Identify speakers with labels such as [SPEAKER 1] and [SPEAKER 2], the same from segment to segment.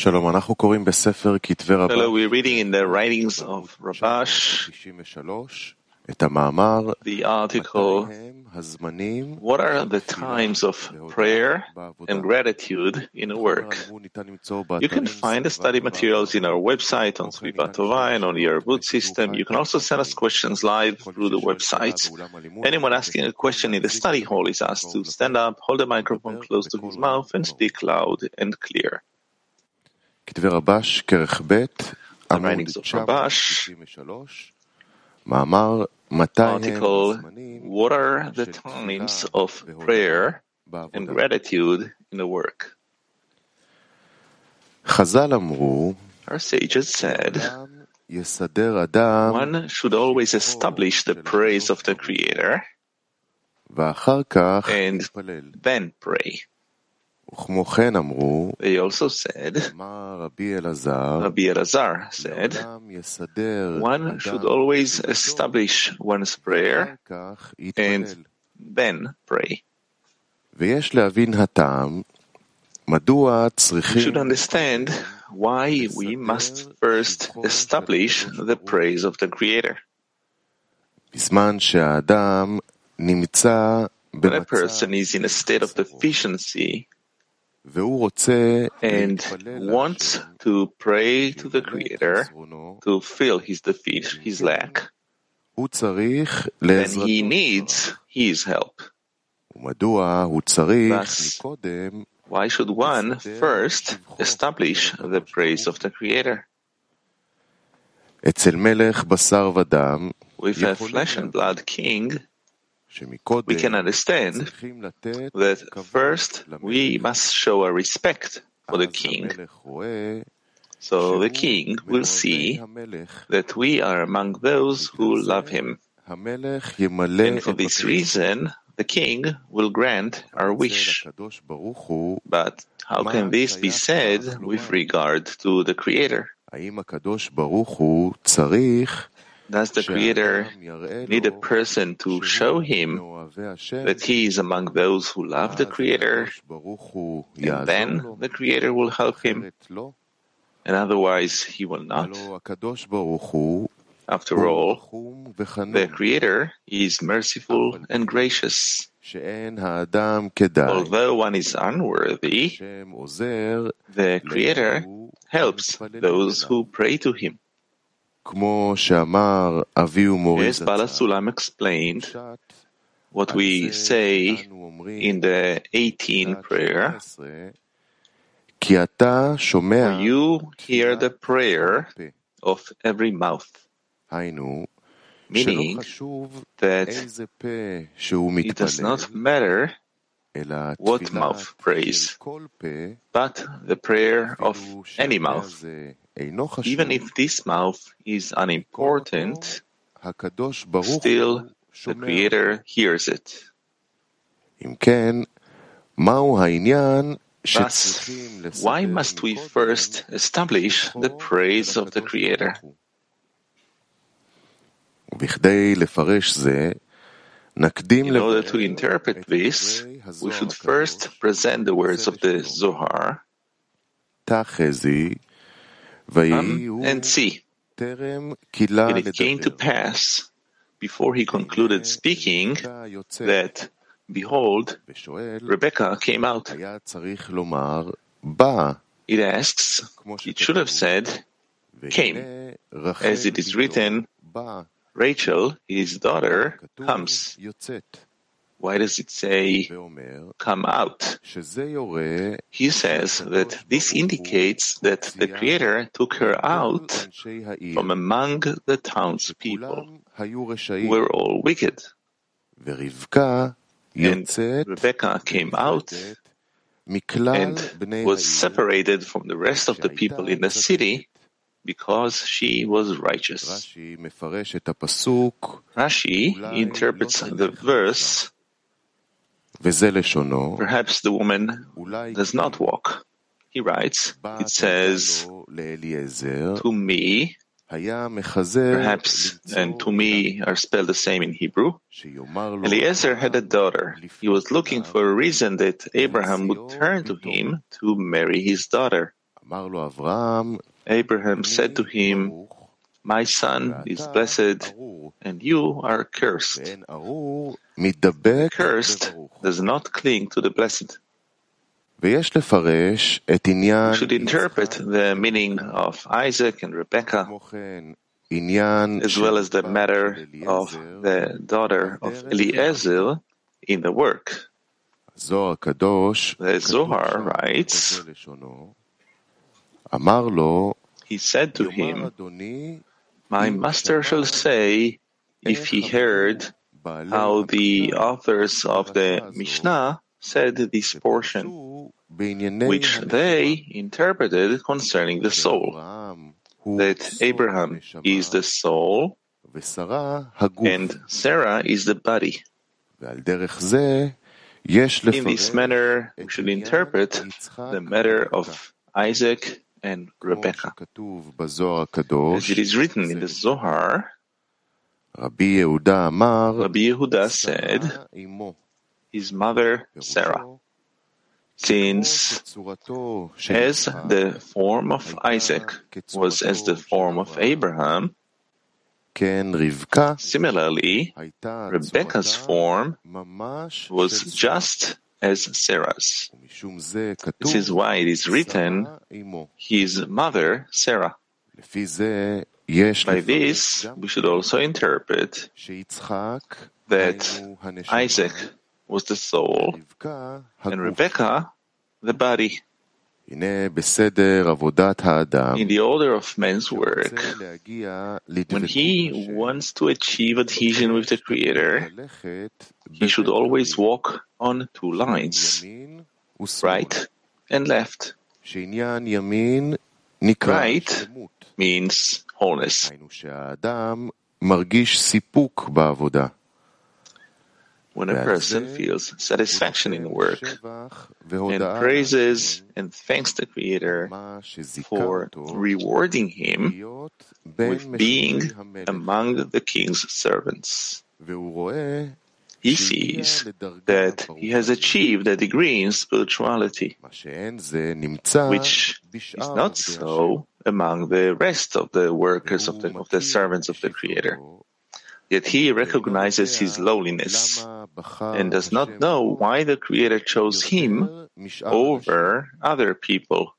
[SPEAKER 1] שלום, אנחנו קוראים בספר כתבי רבש.
[SPEAKER 2] Hello, we're reading in the writings of Rabash,
[SPEAKER 1] את המאמר,
[SPEAKER 2] the article, What are the times of prayer and gratitude in a work? You can find the study materials in our website on Svivat Tova and on the Arvut system. You can also send us questions live through the websites. Anyone asking a question in the study hall is asked to stand up, hold the microphone close to his mouth, and speak loud and clear.
[SPEAKER 1] כתבי רבש, כרך ב', עמוד
[SPEAKER 2] writings of Rabash,
[SPEAKER 1] 993, מאמר, מתי הם
[SPEAKER 2] article,
[SPEAKER 1] הזמנים
[SPEAKER 2] What are the times of prayer and gratitude in the work?
[SPEAKER 1] חז"ל אמרו,
[SPEAKER 2] Our sages said,
[SPEAKER 1] יסדר אדם,
[SPEAKER 2] one should always establish the praise of the Creator
[SPEAKER 1] ואחר כך
[SPEAKER 2] and
[SPEAKER 1] יתפלל.
[SPEAKER 2] then pray.
[SPEAKER 1] וכמו כן אמרו,
[SPEAKER 2] They also said,
[SPEAKER 1] אמר רבי אלעזר,
[SPEAKER 2] Rabbi Elazar said,
[SPEAKER 1] אדם יסדר
[SPEAKER 2] one should always establish one's prayer
[SPEAKER 1] ואחר כך
[SPEAKER 2] and
[SPEAKER 1] יתפלל.
[SPEAKER 2] then pray.
[SPEAKER 1] ויש להבין הטעם, מדוע
[SPEAKER 2] We
[SPEAKER 1] צריכים
[SPEAKER 2] should understand why we must first establish the praise of the Creator.
[SPEAKER 1] בזמן שהאדם נמצא
[SPEAKER 2] When a person is in a state of deficiency
[SPEAKER 1] והוא רוצה
[SPEAKER 2] and
[SPEAKER 1] להתפלל
[SPEAKER 2] wants to pray to the Creator to fill his lack,
[SPEAKER 1] הוא צריך
[SPEAKER 2] then
[SPEAKER 1] לעזרתו.
[SPEAKER 2] he needs his help.
[SPEAKER 1] ומדוע הוא צריך
[SPEAKER 2] Thus,
[SPEAKER 1] מקודם
[SPEAKER 2] why should one first establish the praise of the Creator?
[SPEAKER 1] אצל מלך בשר ודם
[SPEAKER 2] With a flesh and blood king, we can understand
[SPEAKER 1] צריכים לתת
[SPEAKER 2] that first we must show a respect for the king,
[SPEAKER 1] המלך רואה
[SPEAKER 2] so the king will see
[SPEAKER 1] המלך
[SPEAKER 2] that we are among those who love him.
[SPEAKER 1] המלך ימלא
[SPEAKER 2] And for this reason, the king will grant our wish.
[SPEAKER 1] הקדוש ברוך הוא,
[SPEAKER 2] But how can this be said with regard to the Creator?
[SPEAKER 1] האם הקדוש ברוך הוא צריך
[SPEAKER 2] Does the Creator need a person to show him
[SPEAKER 1] מאוהבי השם,
[SPEAKER 2] that he is among those who love the Creator,
[SPEAKER 1] הקדוש ברוך הוא
[SPEAKER 2] and
[SPEAKER 1] יעזור
[SPEAKER 2] then
[SPEAKER 1] לו,
[SPEAKER 2] the Creator will help him,
[SPEAKER 1] אחרת לא.
[SPEAKER 2] and otherwise he will not?
[SPEAKER 1] הלא הקדוש ברוך הוא
[SPEAKER 2] After
[SPEAKER 1] הוא
[SPEAKER 2] all,
[SPEAKER 1] רחום וחנון,
[SPEAKER 2] the Creator is merciful and gracious.
[SPEAKER 1] שאין האדם כדאי,
[SPEAKER 2] Although one is unworthy,
[SPEAKER 1] השם עוזר
[SPEAKER 2] the Creator
[SPEAKER 1] לאלו
[SPEAKER 2] helps
[SPEAKER 1] המתפללים
[SPEAKER 2] those
[SPEAKER 1] אליו.
[SPEAKER 2] who pray to him.
[SPEAKER 1] כמו שאמר אבי ומורי
[SPEAKER 2] As Bala Sulam explained,
[SPEAKER 1] פשט,
[SPEAKER 2] what
[SPEAKER 1] על
[SPEAKER 2] we
[SPEAKER 1] זה
[SPEAKER 2] say
[SPEAKER 1] אנו אומרים
[SPEAKER 2] in the 18 prayer,
[SPEAKER 1] 19, כי אתה שומע
[SPEAKER 2] for you hear the prayer
[SPEAKER 1] פה.
[SPEAKER 2] of every mouth,
[SPEAKER 1] היינו, שלא
[SPEAKER 2] meaning
[SPEAKER 1] חשוב
[SPEAKER 2] that
[SPEAKER 1] איזה פה שהוא
[SPEAKER 2] it does
[SPEAKER 1] מתפלל,
[SPEAKER 2] not matter
[SPEAKER 1] אלא
[SPEAKER 2] what
[SPEAKER 1] התפילה
[SPEAKER 2] mouth prays,
[SPEAKER 1] של כל פה,
[SPEAKER 2] but the prayer of
[SPEAKER 1] אפילו
[SPEAKER 2] any
[SPEAKER 1] שהפה
[SPEAKER 2] mouth.
[SPEAKER 1] הזה אינו חשוב,
[SPEAKER 2] Even if this mouth is unimportant,
[SPEAKER 1] הקדוש ברוך
[SPEAKER 2] still
[SPEAKER 1] הוא
[SPEAKER 2] the
[SPEAKER 1] שומע.
[SPEAKER 2] Creator hears it.
[SPEAKER 1] אם כן, מהו העניין
[SPEAKER 2] Thus,
[SPEAKER 1] שצריכים
[SPEAKER 2] why
[SPEAKER 1] לסדר
[SPEAKER 2] must we
[SPEAKER 1] מקודם
[SPEAKER 2] first establish the praise of the Creator?
[SPEAKER 1] ובכדי לפרש זה, נקדים
[SPEAKER 2] In order to
[SPEAKER 1] לבאר
[SPEAKER 2] interpret
[SPEAKER 1] את
[SPEAKER 2] this,
[SPEAKER 1] דברי
[SPEAKER 2] we
[SPEAKER 1] הזוהר
[SPEAKER 2] should
[SPEAKER 1] הקדוש,
[SPEAKER 2] first present the words of the Zohar.
[SPEAKER 1] תחזי,
[SPEAKER 2] Come
[SPEAKER 1] ויהי הוא
[SPEAKER 2] and see.
[SPEAKER 1] טרם קילה
[SPEAKER 2] And it came to
[SPEAKER 1] לדבר.
[SPEAKER 2] pass, before he concluded speaking,
[SPEAKER 1] רבקה יוצאת
[SPEAKER 2] that, behold,
[SPEAKER 1] ושואל,
[SPEAKER 2] Rebecca came out.
[SPEAKER 1] היה צריך לומר, בא,
[SPEAKER 2] It asks,
[SPEAKER 1] כמו
[SPEAKER 2] it should have said, came,
[SPEAKER 1] והנה רחל
[SPEAKER 2] as it is
[SPEAKER 1] בתו,
[SPEAKER 2] written,
[SPEAKER 1] בא,
[SPEAKER 2] Rachel, his daughter,
[SPEAKER 1] כתוב,
[SPEAKER 2] comes.
[SPEAKER 1] יוצאת,
[SPEAKER 2] Why does it say,
[SPEAKER 1] ואומר,
[SPEAKER 2] come out?
[SPEAKER 1] שזה יורה
[SPEAKER 2] He says that this indicates that the Creator took her out
[SPEAKER 1] אנשי העיר,
[SPEAKER 2] from among the townspeople,
[SPEAKER 1] כולם היו
[SPEAKER 2] who
[SPEAKER 1] רשעים,
[SPEAKER 2] were all wicked.
[SPEAKER 1] ורבקה
[SPEAKER 2] And
[SPEAKER 1] יוצאת
[SPEAKER 2] Rebecca came out
[SPEAKER 1] מכלל
[SPEAKER 2] and
[SPEAKER 1] בני
[SPEAKER 2] was
[SPEAKER 1] העיר,
[SPEAKER 2] separated from the rest of the people in the city because she was righteous.
[SPEAKER 1] רש"י מפרש את הפסוק,
[SPEAKER 2] Rashi interprets the verse,
[SPEAKER 1] וזה לשונו,
[SPEAKER 2] perhaps the woman
[SPEAKER 1] אולי
[SPEAKER 2] does not walk. He writes, it says,
[SPEAKER 1] לו לאליעזר,
[SPEAKER 2] to me,
[SPEAKER 1] היה מחזר
[SPEAKER 2] perhaps, and to me are spelled the same in Hebrew.
[SPEAKER 1] שיאמר לו,
[SPEAKER 2] Eliezer had a daughter. He was looking for a reason that Abraham would turn to him to marry his daughter. Abraham said to him, "My son is blessed, and you are cursed. The cursed does not cling to the blessed." We should interpret the meaning of Isaac and Rebekah, as well as the matter of the daughter of Eliezer in the work. The Zohar writes, he said to him, "My master shall say, if he heard how the authors of the Mishnah said this portion, which they interpreted concerning the soul, that Abraham is the soul and Sarah is the body. In this manner, we should interpret the matter of Isaac and Rebekah. As it is written in the Zohar, Rabbi Yehuda said, his mother Sarah, since as the form of Isaac was as the form of Abraham, similarly, Rebekah's form was just as Sarah's. This is why it is written, his mother Sarah. By this, we should also interpret that Isaac was the soul and Rebekah the body. In the order of man's work, when he wants to achieve adhesion with the Creator, he should always walk on two lines, right and left. Right means wholeness. When a person feels satisfaction in work and praises and thanks the Creator for rewarding him with being among the king's servants, he sees that he has achieved a degree in spirituality, which is not so among the rest of the workers of the servants of the Creator. Yet he recognizes his lowliness and does not know why the Creator chose him over other people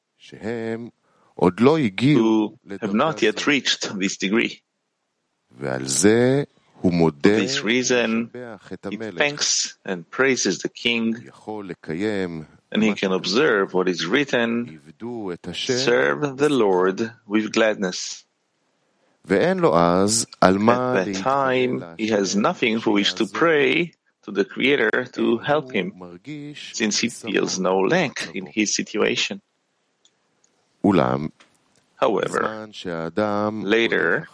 [SPEAKER 2] who have not yet reached this degree. For this reason, he thanks and praises the king, and he can observe what is written, serve the Lord with gladness. At that time, he has nothing for which to pray to the Creator to help him, since he feels no lack in his situation. However, later,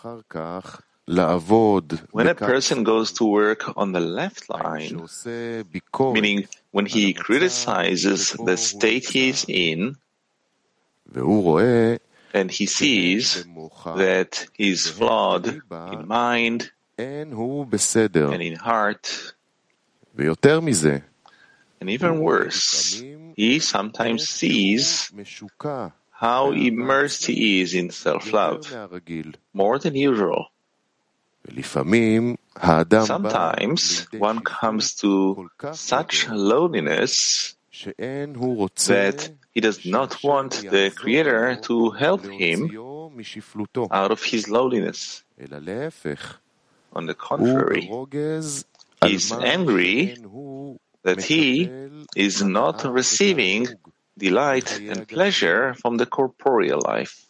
[SPEAKER 2] when a person goes to work on the left line, meaning when he criticizes the state he is in, and he sees that he is flawed in mind and in heart, and even worse, he sometimes sees how immersed he is in self-love, more than usual. Sometimes one comes to such loneliness that he does not want the Creator to help him out of his lowliness. On the contrary, he is angry that he is not receiving delight and pleasure from the corporeal life.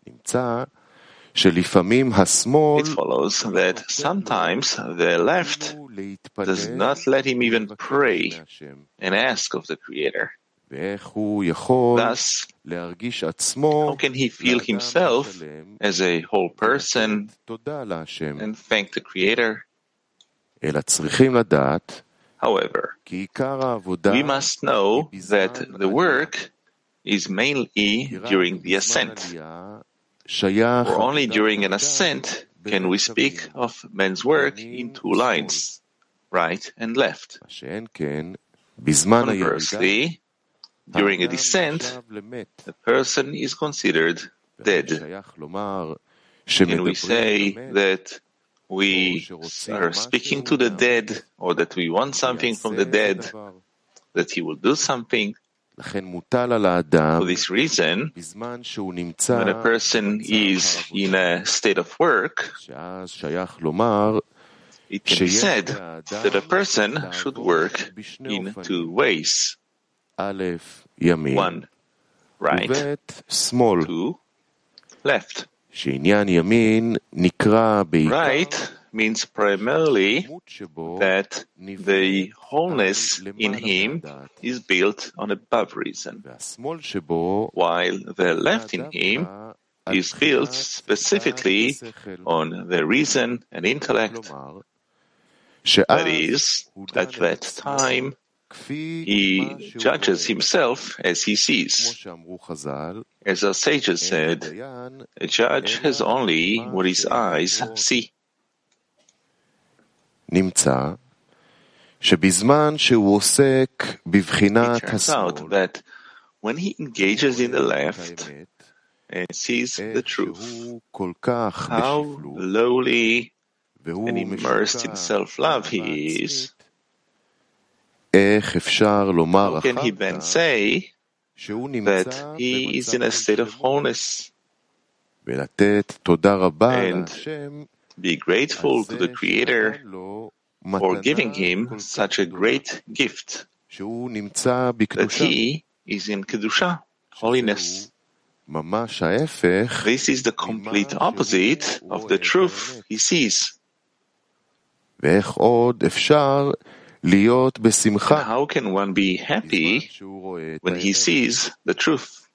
[SPEAKER 2] It follows that sometimes the left does not let him even pray and ask of the Creator. Thus, how can he feel himself as a whole person and thank the Creator? However, we must know that the work is mainly during the ascent. For only during an ascent can we speak of man's work in two lines, right and left. Conversely, during a descent, the person is considered dead. And we say that we are speaking to the dead, or that we want something from the dead, that he will do something. For this reason, when a person is in a state of work, it can be said that a person should work in two ways. One, right, two, left. Right means primarily that the wholeness in him is built on above reason, while the left in him is built specifically on the reason and intellect. That is, at that time, he judges himself as he sees. As our sages said, a judge has only what his eyes see. It turns out that when he engages in the left and sees the truth, how lowly and immersed in self-love he is, how can he then say that he is in a state of wholeness and be grateful to the Creator for giving him such a great gift, that he is in Kedusha, holiness? This is the complete opposite of the truth he sees. And how can one be happy when he sees the truth?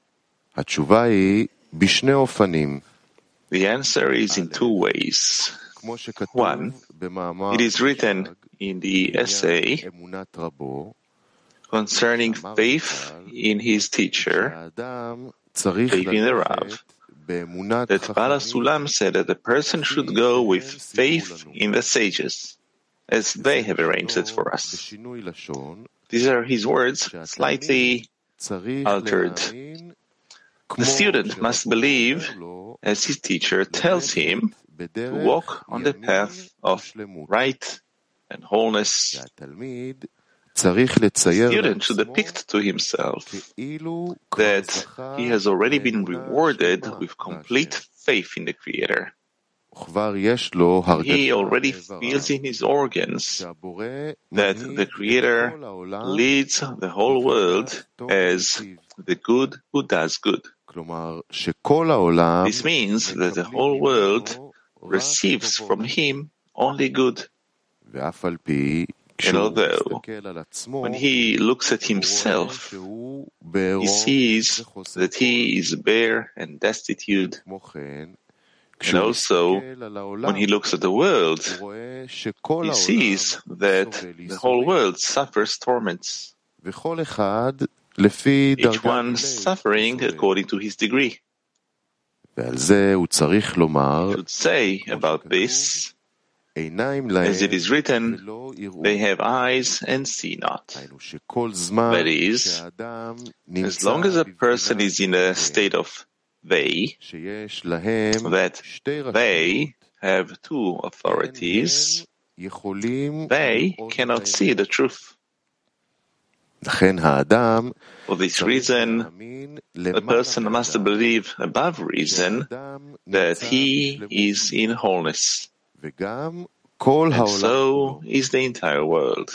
[SPEAKER 2] The answer is in two ways. One, it is written in the essay concerning faith in his teacher, faith in the Rav, that Bala Sulam said that the person should go with faith in the sages, as they have arranged it for us. These are his words, slightly altered. The student must believe as his teacher tells him to walk on the path of right and wholeness. The student should depict to himself that he has already been rewarded with complete faith in the Creator. He already feels in his organs that the Creator leads the whole world as the good who does good. This means that the whole world receives from him only good. And although, when he looks at himself, he sees that he is bare and destitute. And also, when he looks at the world, he sees that the whole world suffers torments, each one suffering according to his degree. He should say about this, as it is written, they have eyes and see not. That is, as long as a person is in a state of they, that they have two authorities, they cannot see the truth. For this reason, a person must believe above reason that he is in wholeness. And so is the entire world.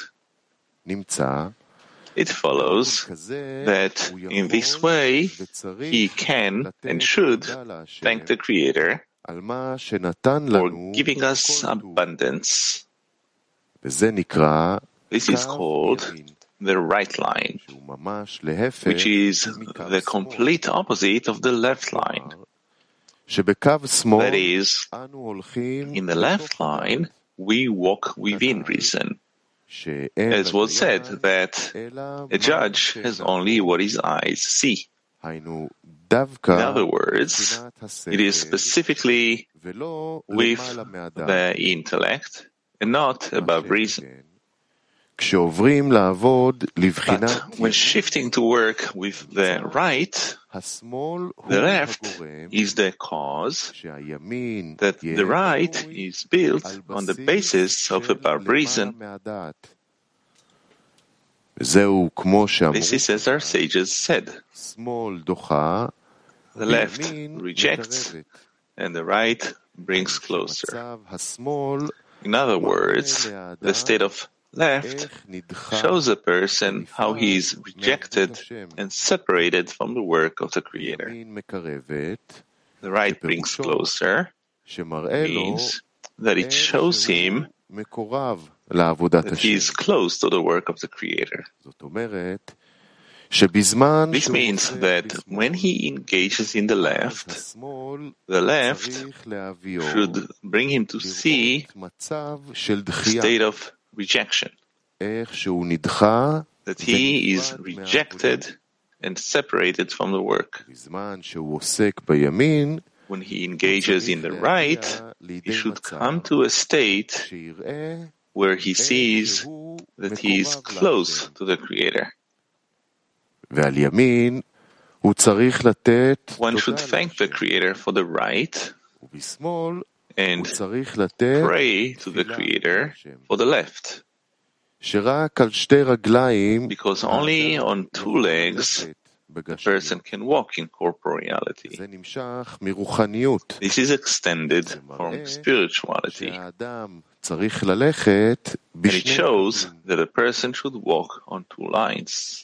[SPEAKER 2] It follows that in this way he can and should thank the Creator for giving us abundance. This is called the right line, which is the complete opposite of the left line. That is, in the left line, we walk within reason. As was said, that a judge has only what his eyes see. In other words, it is specifically with the intellect and not above reason. But when shifting to work with the right, the left is the cause that the right is built on the basis of above reason. This is as our sages said. The left rejects and the right brings closer. In other words, the state of left shows a person how he is rejected and separated from the work of the Creator. The right brings closer means that it shows him that he is close to the work of the Creator. This means that when he engages in the left should bring him to see the state of rejection, that he is rejected and separated from the work. When he engages in the right, he should come to a state where he sees that he is close to the Creator. One should thank the Creator for the right and pray to the Creator for the left. Because only on two legs a person can walk in corporeality. This is extended from spirituality. And it shows that a person should walk on two lines.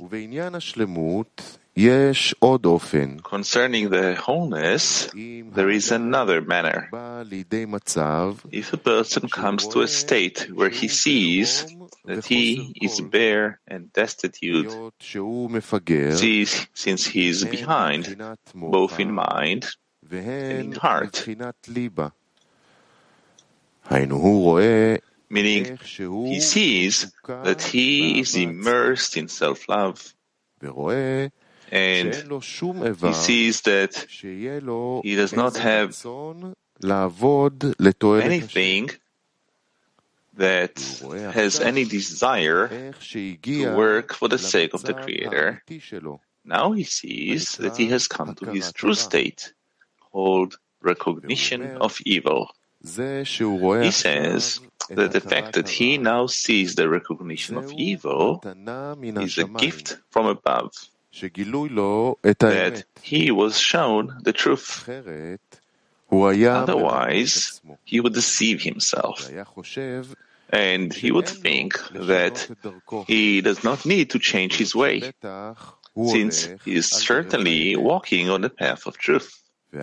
[SPEAKER 2] Concerning the wholeness, there is another manner. If a person comes to a state where he sees that he is bare and destitute, since he is behind, both in mind and in heart, meaning he sees that he is immersed in self-love, and he sees that he does not have anything that has any desire to work for the sake of the Creator. Now he sees that he has come to his true state, called recognition of evil. He says that the fact that he now sees the recognition of evil is a gift from above, that he was shown the truth. Otherwise, he would deceive himself, and he would think that he does not need to change his way, since he is certainly walking on the path of truth.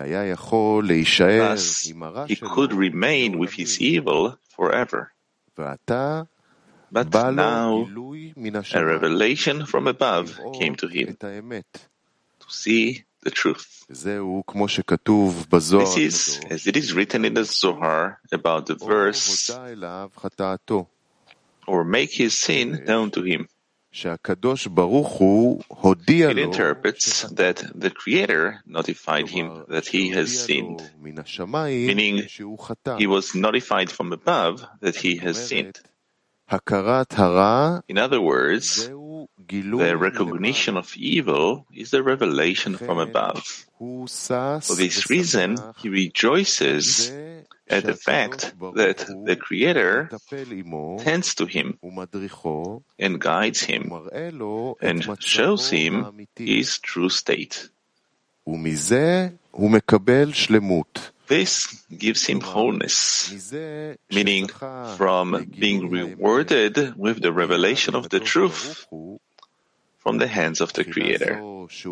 [SPEAKER 2] Thus, he could remain with his evil forever. But now, a revelation from above came to him to see the truth. This is as it is written in the Zohar about the verse, or make his sin known to him. It interprets that the Creator notified him that he has sinned, meaning he was notified from above that he has sinned. In other words, the recognition of evil is the revelation from above. For this reason, he rejoices at the fact that the Creator tends to him and guides him and shows him his true state. This gives him wholeness, meaning from being rewarded with the revelation of the truth from the hands of the Creator.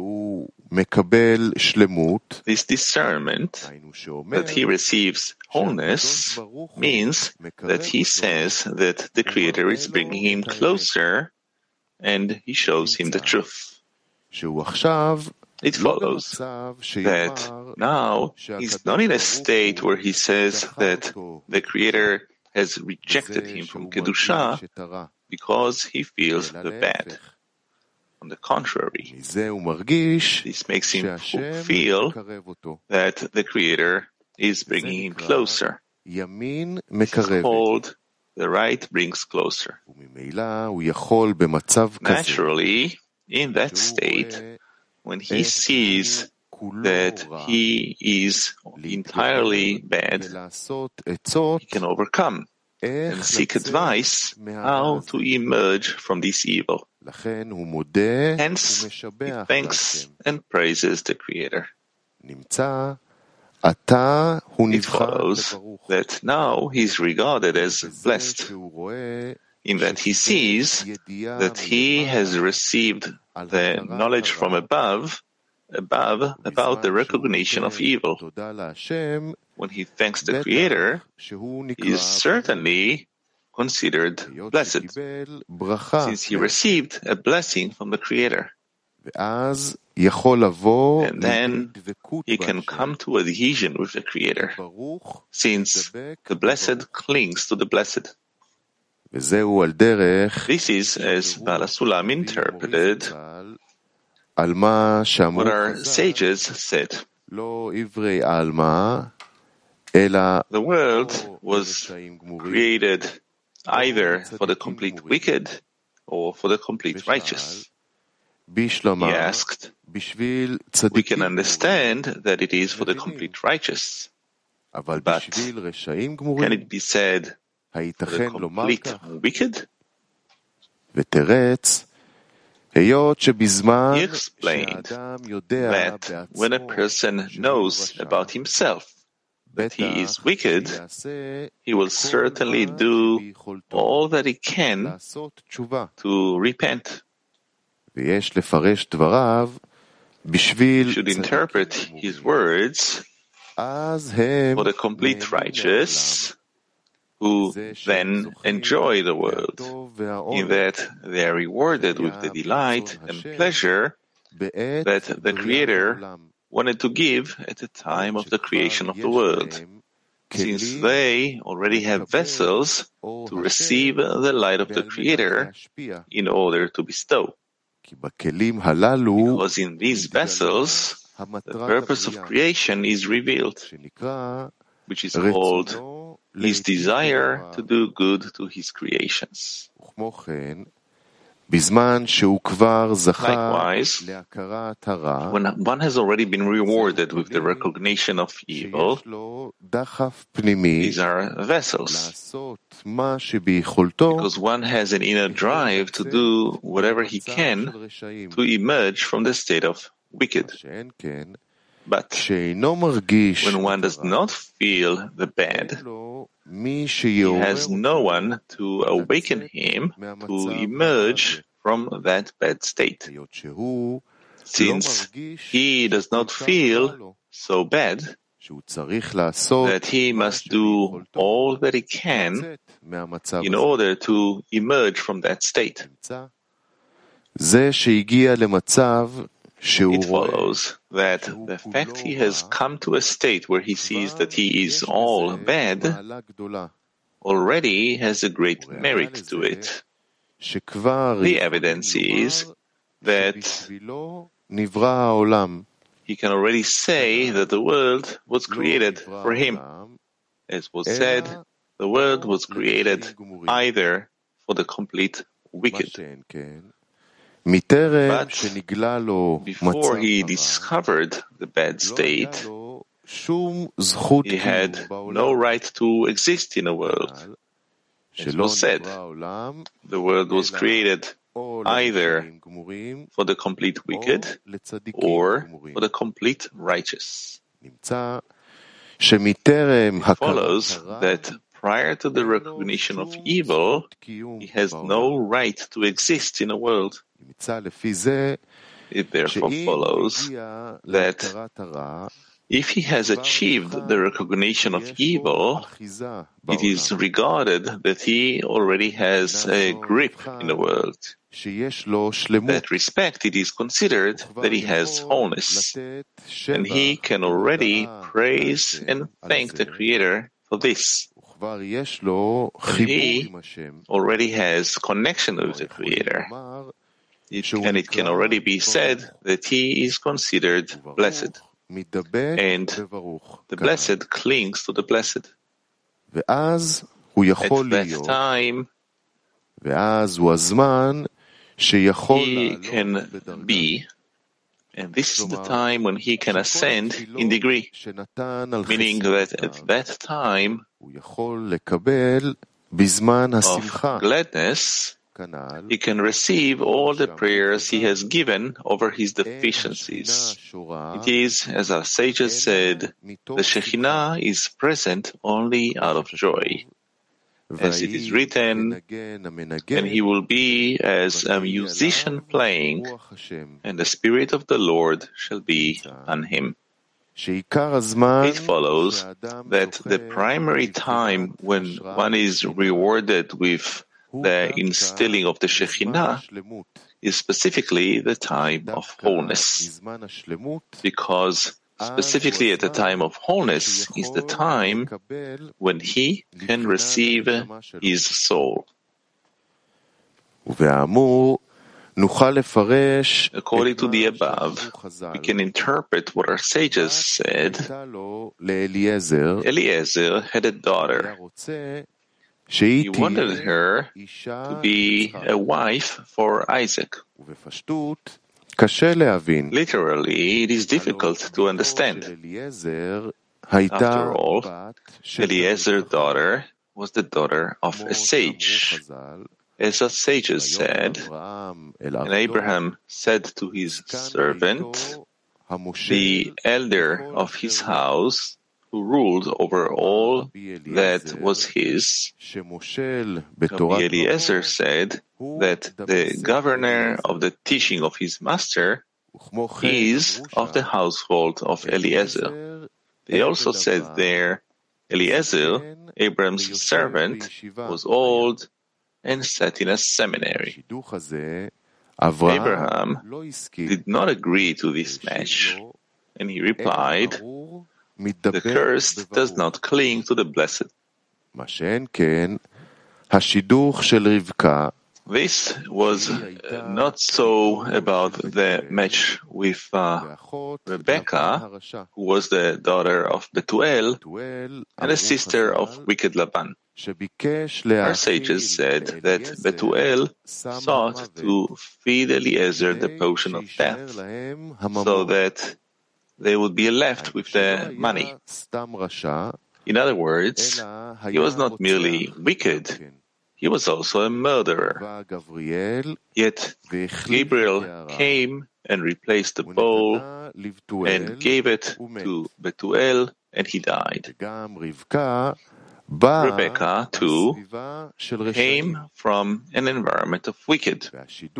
[SPEAKER 2] This discernment that he receives wholeness means that he says that the Creator is bringing him closer and he shows him the truth. It follows that now he's not in a state where he says that the Creator has rejected him from Kedusha because he feels the bad. On the contrary, this makes him feel that the Creator is bringing him closer. This is called the right brings closer.
[SPEAKER 1] וממילא הוא יכול במצב כזה,
[SPEAKER 2] Naturally, in that state, when he sees that he is entirely bad,
[SPEAKER 1] ולעשות עצות
[SPEAKER 2] he can overcome and seek advice how to emerge from this evil.
[SPEAKER 1] לכן הוא מודה
[SPEAKER 2] Hence, he
[SPEAKER 1] ומשבח
[SPEAKER 2] thanks
[SPEAKER 1] להשם.
[SPEAKER 2] and praises the Creator.
[SPEAKER 1] נמצא עתה הוא
[SPEAKER 2] It
[SPEAKER 1] נבחר
[SPEAKER 2] follows
[SPEAKER 1] לברוך.
[SPEAKER 2] that now he is regarded as
[SPEAKER 1] בזה
[SPEAKER 2] blessed,
[SPEAKER 1] שהוא רואה
[SPEAKER 2] in that he sees
[SPEAKER 1] ידיעה
[SPEAKER 2] that he has received the knowledge from above about the recognition of evil.
[SPEAKER 1] תודה להשם,
[SPEAKER 2] When he thanks the Creator,
[SPEAKER 1] שהוא
[SPEAKER 2] he
[SPEAKER 1] נקרא
[SPEAKER 2] is certainly considered
[SPEAKER 1] היות
[SPEAKER 2] blessed,
[SPEAKER 1] שקיבל ברכה,
[SPEAKER 2] since he received a blessing from the Creator.
[SPEAKER 1] ואז יכול לבוא
[SPEAKER 2] And then
[SPEAKER 1] לידי דבקות
[SPEAKER 2] he can
[SPEAKER 1] בהשם.
[SPEAKER 2] come to adhesion with the Creator,
[SPEAKER 1] ברוך,
[SPEAKER 2] since the blessed clings to the blessed.
[SPEAKER 1] וזהו על דרך
[SPEAKER 2] This is, as Baal HaSulam interpreted,
[SPEAKER 1] על מה שאמרו
[SPEAKER 2] what our
[SPEAKER 1] חז"ל,
[SPEAKER 2] sages said.
[SPEAKER 1] לא עברי עלמא, אלא
[SPEAKER 2] The world
[SPEAKER 1] או
[SPEAKER 2] was
[SPEAKER 1] לרשעים גמורים,
[SPEAKER 2] created either for the complete wicked or for the complete righteous. He
[SPEAKER 1] בשלמה,
[SPEAKER 2] asked,
[SPEAKER 1] בשביל
[SPEAKER 2] we
[SPEAKER 1] צדיקים
[SPEAKER 2] can understand that it is for the
[SPEAKER 1] מבינים.
[SPEAKER 2] complete righteous.
[SPEAKER 1] אבל
[SPEAKER 2] but
[SPEAKER 1] בשביל רשעים
[SPEAKER 2] Can
[SPEAKER 1] גמורים,
[SPEAKER 2] it be said for the
[SPEAKER 1] הייתכן לומר
[SPEAKER 2] complete
[SPEAKER 1] כך?
[SPEAKER 2] wicked?
[SPEAKER 1] ותרץ, היות שבזמן
[SPEAKER 2] He explained
[SPEAKER 1] שהאדם יודע
[SPEAKER 2] that when a
[SPEAKER 1] בעצמו
[SPEAKER 2] person knows
[SPEAKER 1] רשע,
[SPEAKER 2] about himself that he is
[SPEAKER 1] בטח
[SPEAKER 2] wicked,
[SPEAKER 1] שיעשה
[SPEAKER 2] he will
[SPEAKER 1] כל
[SPEAKER 2] certainly
[SPEAKER 1] מה
[SPEAKER 2] do
[SPEAKER 1] שביכולתו
[SPEAKER 2] all that he can
[SPEAKER 1] לעשות תשובה.
[SPEAKER 2] to repent.
[SPEAKER 1] ויש לפרש דבריו בשביל
[SPEAKER 2] We should
[SPEAKER 1] צדיקים
[SPEAKER 2] interpret his
[SPEAKER 1] גמורים.
[SPEAKER 2] words
[SPEAKER 1] אז הם
[SPEAKER 2] for the complete
[SPEAKER 1] נהנים
[SPEAKER 2] righteous,
[SPEAKER 1] מהעולם,
[SPEAKER 2] who
[SPEAKER 1] זה שהם
[SPEAKER 2] then
[SPEAKER 1] זוכים
[SPEAKER 2] enjoy the world,
[SPEAKER 1] מהטוב
[SPEAKER 2] in
[SPEAKER 1] והעונג,
[SPEAKER 2] that they are rewarded with the delight and pleasure
[SPEAKER 1] בעת
[SPEAKER 2] that the
[SPEAKER 1] בריאת
[SPEAKER 2] Creator
[SPEAKER 1] העולם.
[SPEAKER 2] wanted to give at the time of the creation of the world, since they already have vessels to receive the light of the Creator in order to bestow.
[SPEAKER 1] כי בכלים הללו
[SPEAKER 2] Because in these vessels, the purpose of creation is revealed,
[SPEAKER 1] שנקרא
[SPEAKER 2] which is called
[SPEAKER 1] רצונו
[SPEAKER 2] his
[SPEAKER 1] להיטיב
[SPEAKER 2] desire
[SPEAKER 1] לדבריו.
[SPEAKER 2] to do good to his creations.
[SPEAKER 1] וכמו כן, בזמן שהוא כבר זכה
[SPEAKER 2] Likewise,
[SPEAKER 1] להכרת הרע,
[SPEAKER 2] when one has already been rewarded with the recognition of evil,
[SPEAKER 1] שיש לו דחף פנימי
[SPEAKER 2] these are vessels,
[SPEAKER 1] לעשות מה שביכולתו
[SPEAKER 2] because one has an inner drive to do whatever he
[SPEAKER 1] מצב
[SPEAKER 2] can
[SPEAKER 1] של רשעים.
[SPEAKER 2] to emerge from the state of wicked.
[SPEAKER 1] שאין כן,
[SPEAKER 2] But
[SPEAKER 1] כשאינו מרגיש
[SPEAKER 2] when one does
[SPEAKER 1] את הרע,
[SPEAKER 2] not feel the bad,
[SPEAKER 1] אין לו מי
[SPEAKER 2] he
[SPEAKER 1] שיעורר
[SPEAKER 2] has no one to awaken him to emerge from that bad state.
[SPEAKER 1] היות שהוא
[SPEAKER 2] Since he does not feel so bad
[SPEAKER 1] שהוא צריך לעשות
[SPEAKER 2] that he must do all that he can
[SPEAKER 1] לצאת מהמצב
[SPEAKER 2] in
[SPEAKER 1] הזה.
[SPEAKER 2] order to emerge from that state.
[SPEAKER 1] נמצא? זה שהגיע למצב שהוא
[SPEAKER 2] It
[SPEAKER 1] רואה
[SPEAKER 2] follows that the fact he has come to a state where he sees that he is all bad
[SPEAKER 1] מעלה גדולה,
[SPEAKER 2] already has a great merit to it.
[SPEAKER 1] שכבר
[SPEAKER 2] The evidence is that
[SPEAKER 1] שבשבילו נברא העולם,
[SPEAKER 2] he can already say that the world was
[SPEAKER 1] לא
[SPEAKER 2] created
[SPEAKER 1] נברא
[SPEAKER 2] for him.
[SPEAKER 1] העולם,
[SPEAKER 2] As was said, the world was created either for the complete
[SPEAKER 1] מה
[SPEAKER 2] wicked.
[SPEAKER 1] שאין כן, מטרם
[SPEAKER 2] But
[SPEAKER 1] שנגלה לו
[SPEAKER 2] Before
[SPEAKER 1] מצב
[SPEAKER 2] he
[SPEAKER 1] הרע,
[SPEAKER 2] discovered the bad
[SPEAKER 1] לא
[SPEAKER 2] state,
[SPEAKER 1] היה לו שום זכות
[SPEAKER 2] he
[SPEAKER 1] קיום
[SPEAKER 2] had
[SPEAKER 1] בעולם,
[SPEAKER 2] no right to exist in a world.
[SPEAKER 1] אבל
[SPEAKER 2] As
[SPEAKER 1] שלא
[SPEAKER 2] was said,
[SPEAKER 1] נברא העולם,
[SPEAKER 2] the world was
[SPEAKER 1] אלא
[SPEAKER 2] created
[SPEAKER 1] או
[SPEAKER 2] either
[SPEAKER 1] לרשעים גמורים,
[SPEAKER 2] for the complete
[SPEAKER 1] או
[SPEAKER 2] wicked
[SPEAKER 1] לצדיקים
[SPEAKER 2] or
[SPEAKER 1] גמורים.
[SPEAKER 2] for the complete righteous.
[SPEAKER 1] נמצא שמטרם
[SPEAKER 2] It
[SPEAKER 1] הכרת
[SPEAKER 2] follows
[SPEAKER 1] הרע,
[SPEAKER 2] that prior to the recognition of evil,
[SPEAKER 1] קיום
[SPEAKER 2] he has
[SPEAKER 1] בעולם.
[SPEAKER 2] no right to exist in a world.
[SPEAKER 1] נמצא לפי זה
[SPEAKER 2] It therefore
[SPEAKER 1] שאם
[SPEAKER 2] follows
[SPEAKER 1] הגיע
[SPEAKER 2] that
[SPEAKER 1] להכרת הרע,
[SPEAKER 2] if he has achieved the recognition of
[SPEAKER 1] יש
[SPEAKER 2] evil,
[SPEAKER 1] לו אחיזה
[SPEAKER 2] it is
[SPEAKER 1] בעולם,
[SPEAKER 2] regarded that he already has a grip in the world.
[SPEAKER 1] שיש לו שלמות,
[SPEAKER 2] That respect, it is considered that he has
[SPEAKER 1] יכול
[SPEAKER 2] wholeness,
[SPEAKER 1] לתת
[SPEAKER 2] and he
[SPEAKER 1] שבח
[SPEAKER 2] can already
[SPEAKER 1] והודאה
[SPEAKER 2] praise
[SPEAKER 1] להשם
[SPEAKER 2] and
[SPEAKER 1] על
[SPEAKER 2] thank
[SPEAKER 1] זה,
[SPEAKER 2] the Creator for this.
[SPEAKER 1] וכבר יש לו חיבור
[SPEAKER 2] he
[SPEAKER 1] עם השם,
[SPEAKER 2] Already has connection with the
[SPEAKER 1] יכולים
[SPEAKER 2] Creator.
[SPEAKER 1] לומר
[SPEAKER 2] And it can already be said that he is considered blessed,
[SPEAKER 1] מתדבק
[SPEAKER 2] and
[SPEAKER 1] בברוך.
[SPEAKER 2] the blessed clings to the blessed.
[SPEAKER 1] ואז
[SPEAKER 2] that time, he can be, and this is the time when he can ascend in degree, meaning that at that time of gladness, he can receive all the prayers he has given over his deficiencies. It is, as our sages said, the Shekhinah is present only out of joy. As it is written, and he will be as a musician playing, and the Spirit of the Lord shall be on him. It follows that the primary time when one is rewarded with the instilling of the Shekhinah is specifically the time of wholeness, because specifically at the time of wholeness is the time when he can receive his soul. According to the above, we can interpret what our sages said. Eliezer had a daughter. He wanted her to be a wife for Isaac. Literally, it is difficult to understand. After all, Eliezer's daughter was the daughter of a sage. As the sages said, and Abraham said to his servant, the elder of his house, who ruled over all that was his, Eliezer said that the governor of the teaching of his master is of the household of Eliezer. They also said there, Eliezer, Abraham's servant, was old and sat in a seminary. Abraham did not agree to this match, and he replied, the cursed does not cling to the blessed. This was not so about the match with Rebecca, who was the daughter of Bethuel and a sister of wicked Laban. Our sages said that Bethuel sought to feed Eliezer the potion of death, so that they would be left with the money. In other words, he was not merely wicked, he was also a murderer. Yet Gabriel came and replaced the bowl and gave it to Bethuel, and he died. Rebecca, too, came from an environment of wicked.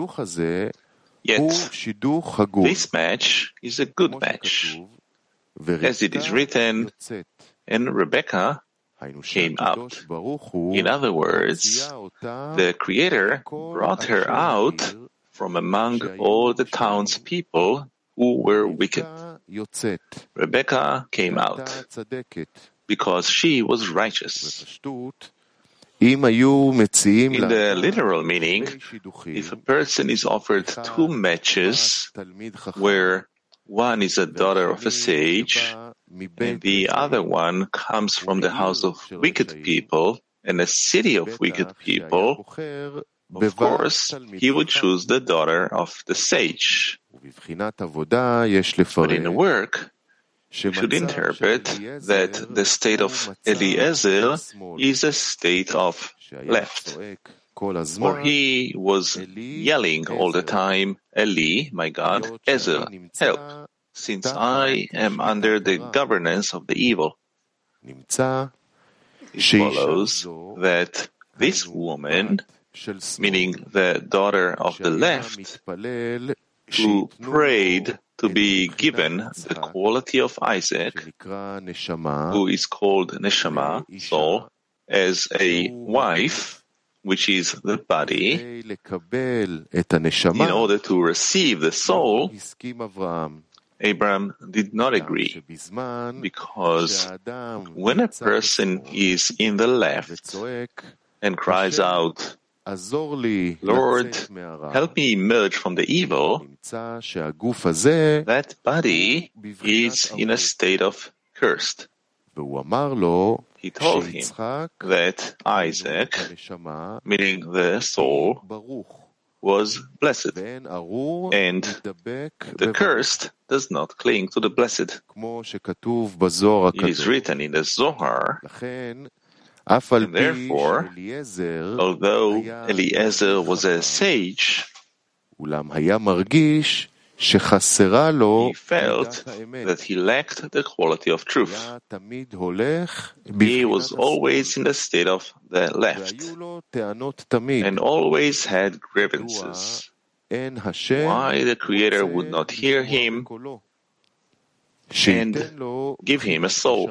[SPEAKER 2] Yet, this match is a good match. As it is written, and Rebecca came out. In other words, the Creator brought her out from among all the townspeople who were wicked. Rebecca came out because she was righteous. In the literal meaning, if a person is offered two matches, where one is a daughter of a sage, and the other one comes from the house of wicked people and a city of wicked people, of course, he would choose the daughter of the sage. But in the work, we should interpret that the state of Eliezer is a state of left, for he was yelling all the time, Eli, my God, Ezer, help, since I am under the governance of the evil. It follows that this woman, meaning the daughter of the left, who prayed to be given the quality of Isaac, who is called Neshama, soul, as a wife, which is the body, in order to receive the soul, Abraham did not agree, because when a person is in the left and cries out, Lord, help me emerge from the evil, that body is in a state of cursed. He he told him that Isaac, meaning the soul, was blessed, and the cursed does not cling to the blessed. It is written in the Zohar, and therefore, although Eliezer was a sage, he felt that he lacked the quality of truth. He was always in the state of the left and always had grievances. Why the Creator would not hear him and give him a soul,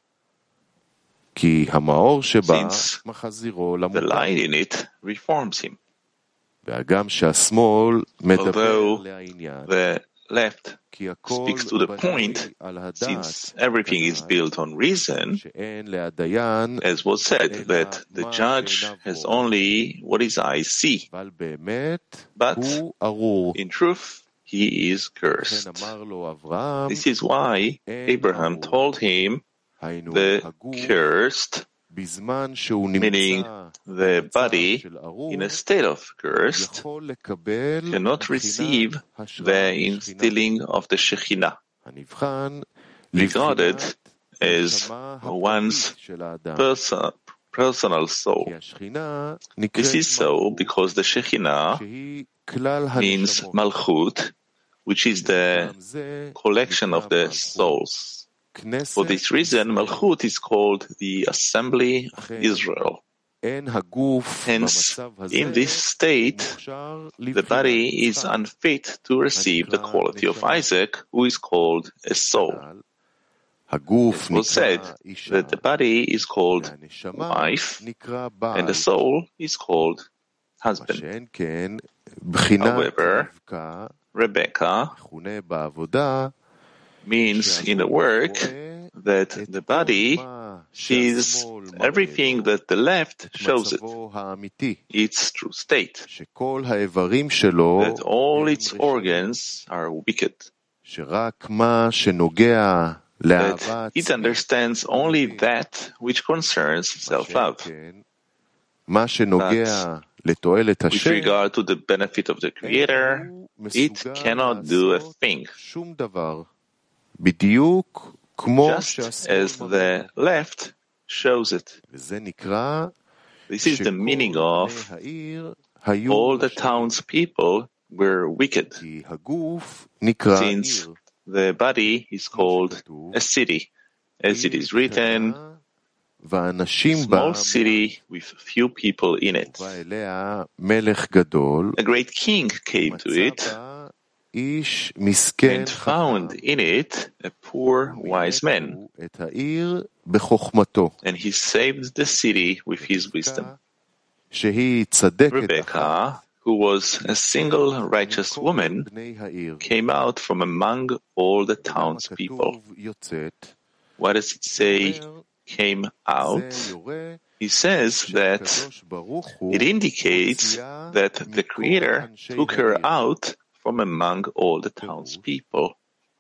[SPEAKER 2] since the light in it reforms him. Although the left speaks to the point, since everything is built on reason, as was said, that the judge has only what his eyes see, but in truth he is cursed. This is why Abraham told him the cursed, meaning the body in a state of cursed, cannot receive the instilling of the Shekhinah, regarded as one's personal soul. This is so because the Shekhinah means Malchut, which is the collection of the souls. For this reason, Malchut is called the Assembly of Israel. Hence, in this state, the body is unfit to receive the quality of Isaac, who is called a soul. It was said that the body is called wife, and the soul is called husband. However, Rebecca means in the work that the body sees everything that the left shows it, its true state, that all its organs are wicked, that it understands only that which concerns self-love. But with regard to the benefit of the Creator, it cannot do a thing, just as the left shows it. This is the meaning of all the townspeople were wicked, since the body is called a city, as it is written, a small city with few people in it. A great king came to it and found in it a poor wise man, and he saved the city with his wisdom. Rebecca, who was a single righteous woman, came out from among all the townspeople. What does it say, came out? He says that it indicates that the Creator took her out from among all the townspeople.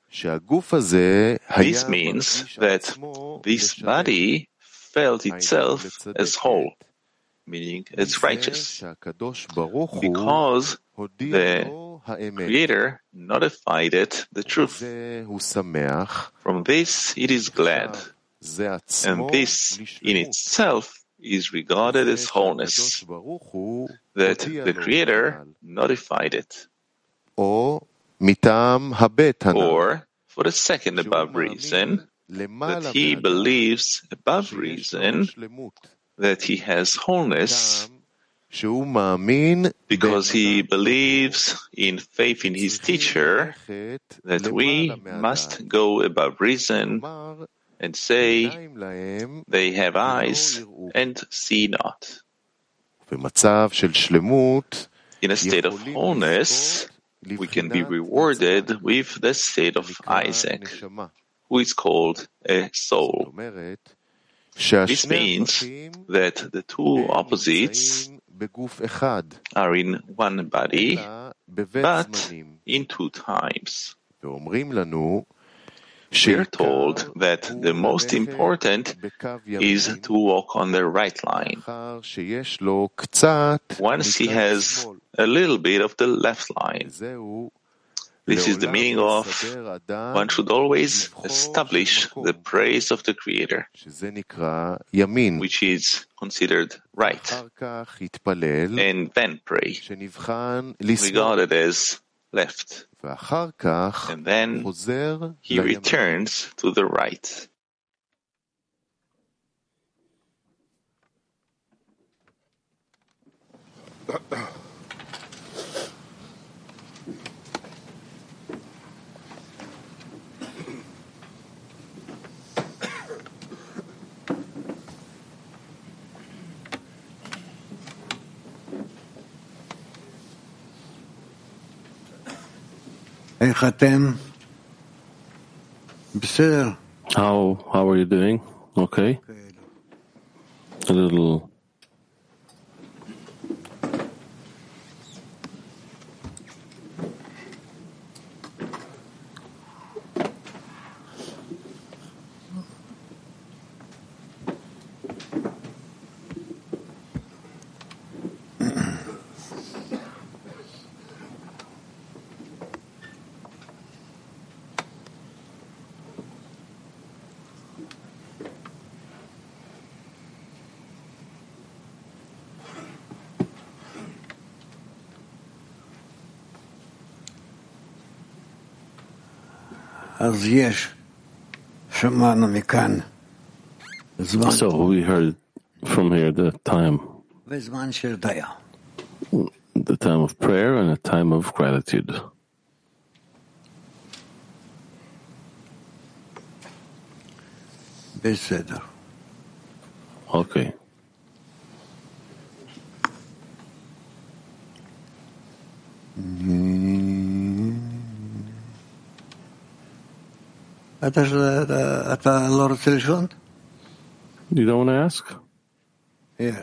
[SPEAKER 2] This means that this body felt itself as whole, meaning as righteous, because the Creator notified it the truth. From this it is glad, and this in itself is regarded as wholeness, that the Creator notified it. Or, for the second above reason, that he believes above reason that he has wholeness, because he believes in faith in his teacher that we must go above reason and say they have eyes and see not. In a state of wholeness, we can be rewarded with the state of Isaac, who is called a soul. This means that the two opposites are in one body, but in two times. We are told that the most important is to walk on the right line once he has a little bit of the left line. This is the meaning of one should always establish the praise of the Creator, which is considered right, and then pray, regarded as left. And then he returns to the right.
[SPEAKER 3] How are you doing? Okay. A little. So we heard from here the time of prayer and a time of gratitude. Okay. You don't want to ask?
[SPEAKER 4] Yeah.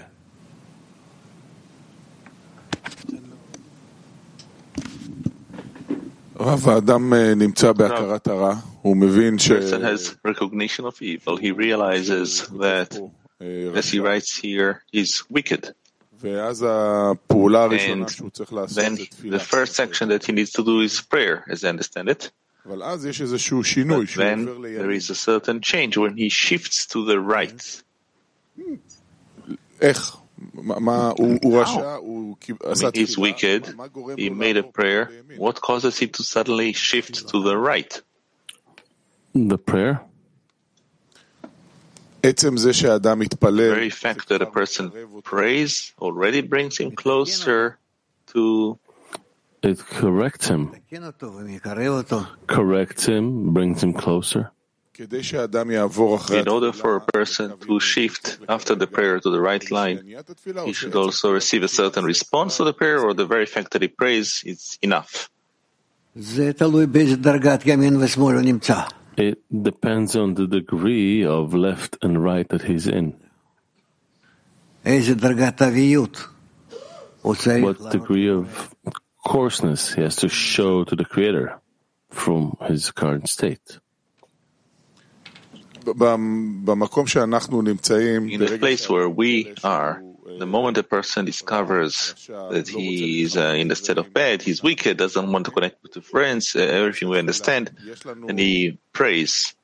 [SPEAKER 2] Person has recognition of evil. He realizes that, as he writes here, he's wicked. And then the first section that he needs to do is prayer, as I understand it. But then there is a certain change when he shifts to the right. He's wicked. He made a prayer. What causes him to suddenly shift to the right?
[SPEAKER 3] The prayer?
[SPEAKER 2] The very fact that a person prays already brings him closer to...
[SPEAKER 3] It corrects him. Corrects him, brings him closer.
[SPEAKER 2] In order for a person to shift after the prayer to the right line, he should also receive a certain response to the prayer, or the very fact that he prays is enough.
[SPEAKER 3] It depends on the degree of left and right that he's in. What degree of coarseness he has to show to the Creator from his current state.
[SPEAKER 2] In the place where we are, the moment a person discovers that he is in the state of bad, he's wicked, doesn't want to connect with the friends, everything we understand, and he prays.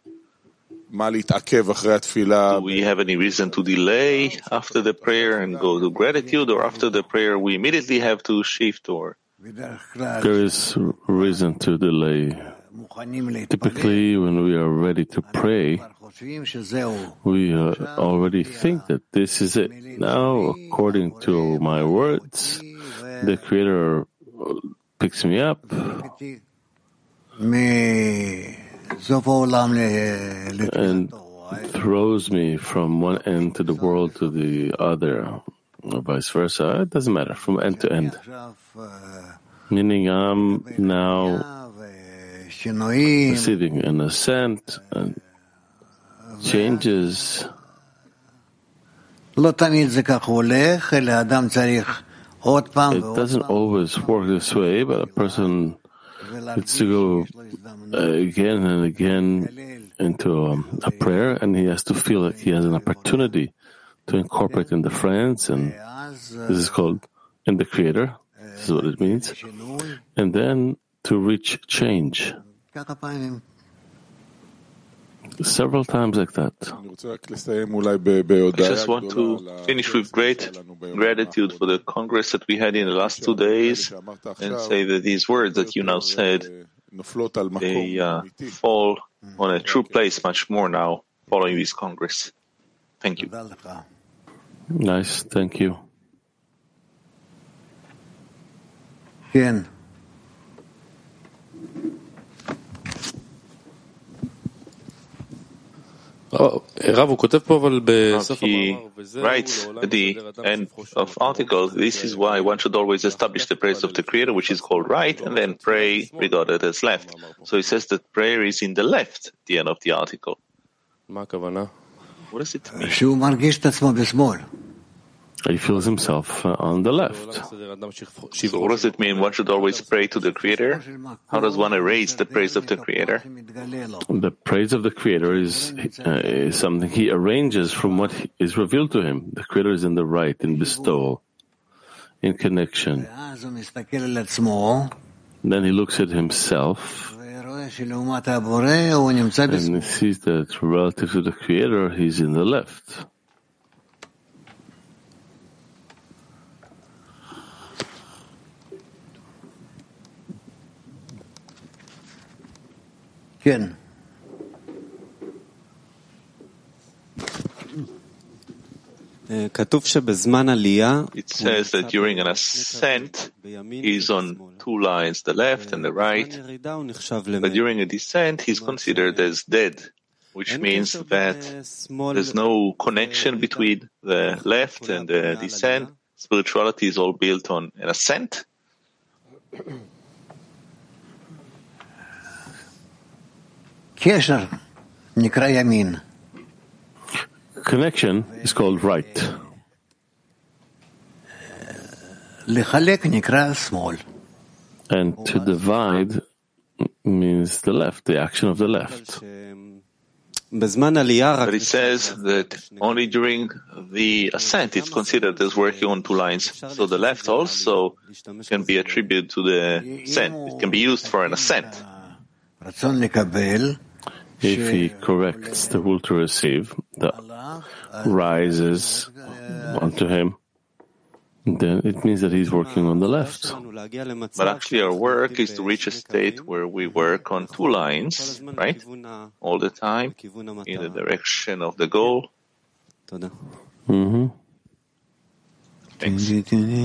[SPEAKER 2] Do we have any reason to delay after the prayer and go to gratitude, or after the prayer we immediately have to shift? Or
[SPEAKER 3] there is reason to delay. Typically, when we are ready to pray, we already think that this is it. Now, according to my words, the Creator picks me up and throws me from one end to the world to the other, or vice versa. It doesn't matter, from end to end. Meaning I'm now receiving an ascent and changes. It doesn't always work this way, but a person It's to go again and again into a prayer, and he has to feel that he has an opportunity to incorporate in the friends, and this is called in the Creator. This is what it means. And then to reach change. Several times like that.
[SPEAKER 2] I just want to finish with great gratitude for the Congress that we had in the last 2 days and say that these words that you now said, they fall on a true place much more now following this Congress. Thank you.
[SPEAKER 3] Nice, thank you.
[SPEAKER 4] Ken.
[SPEAKER 2] He writes at the end of article, this is why one should always establish the praise of the Creator, which is called right, and then pray regarded as left. So he says that prayer is in the left at the end of the article. What does it mean?
[SPEAKER 3] He feels himself on the left.
[SPEAKER 2] So what does it mean? One should always pray to the Creator? How does one erase the praise of the Creator?
[SPEAKER 3] The praise of the Creator is something he arranges from what is revealed to him. The Creator is in the right, in bestowal, in connection. Then he looks at himself and he sees that relative to the Creator, he's in the left.
[SPEAKER 4] Ken.
[SPEAKER 2] It says that during an ascent, he's on 2 lines, the left and the right. But during a descent, he's considered as dead, which means that there's no connection between the left and the descent. Spirituality is all built on an ascent.
[SPEAKER 3] Connection is called right. And to divide means the left, the action of the left.
[SPEAKER 2] But it says that only during the ascent it's considered as working on 2 lines. So the left also can be attributed to the ascent. It can be used for an ascent.
[SPEAKER 3] If he corrects the will to receive, that rises onto him, then it means that he's working on the left.
[SPEAKER 2] But actually our work is to reach a state where we work on 2 lines, right? All the time, in the direction of the goal.
[SPEAKER 3] Mm-hmm.
[SPEAKER 2] Thanks.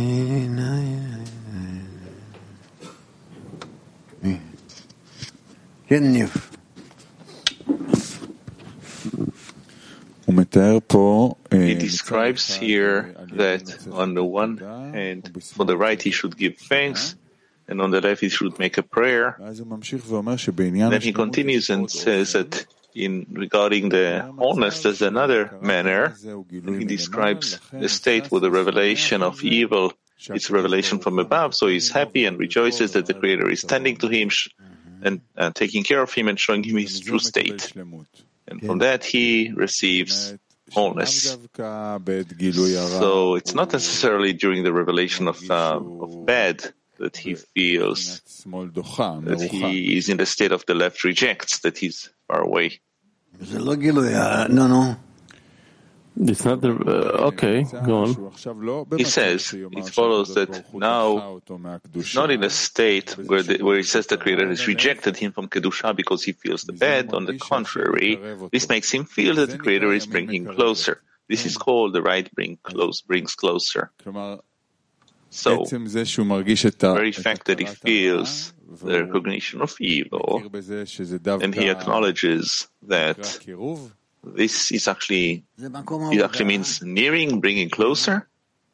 [SPEAKER 2] He describes here that on the one hand, for the right he should give thanks, and on the left he should make a prayer. Then he continues and says that regarding the wholeness, there's another manner. He describes the state with the revelation of evil. It's a revelation from above, so he's happy and rejoices that the Creator is tending to him and taking care of him and showing him his true state. And from that he receives wholeness. So it's not necessarily during the revelation of bad that he feels that he is in the state of the left rejects, that he's far away.
[SPEAKER 3] It's not the... okay, go on.
[SPEAKER 2] He says, it follows that now, not in a state where he says the Creator has rejected him from Kedusha because he feels the bad. On the contrary, this makes him feel that the Creator is bringing closer. This is called the right brings closer. So, the very fact that he feels the recognition of evil, and he acknowledges that this is actually means nearing, bringing closer.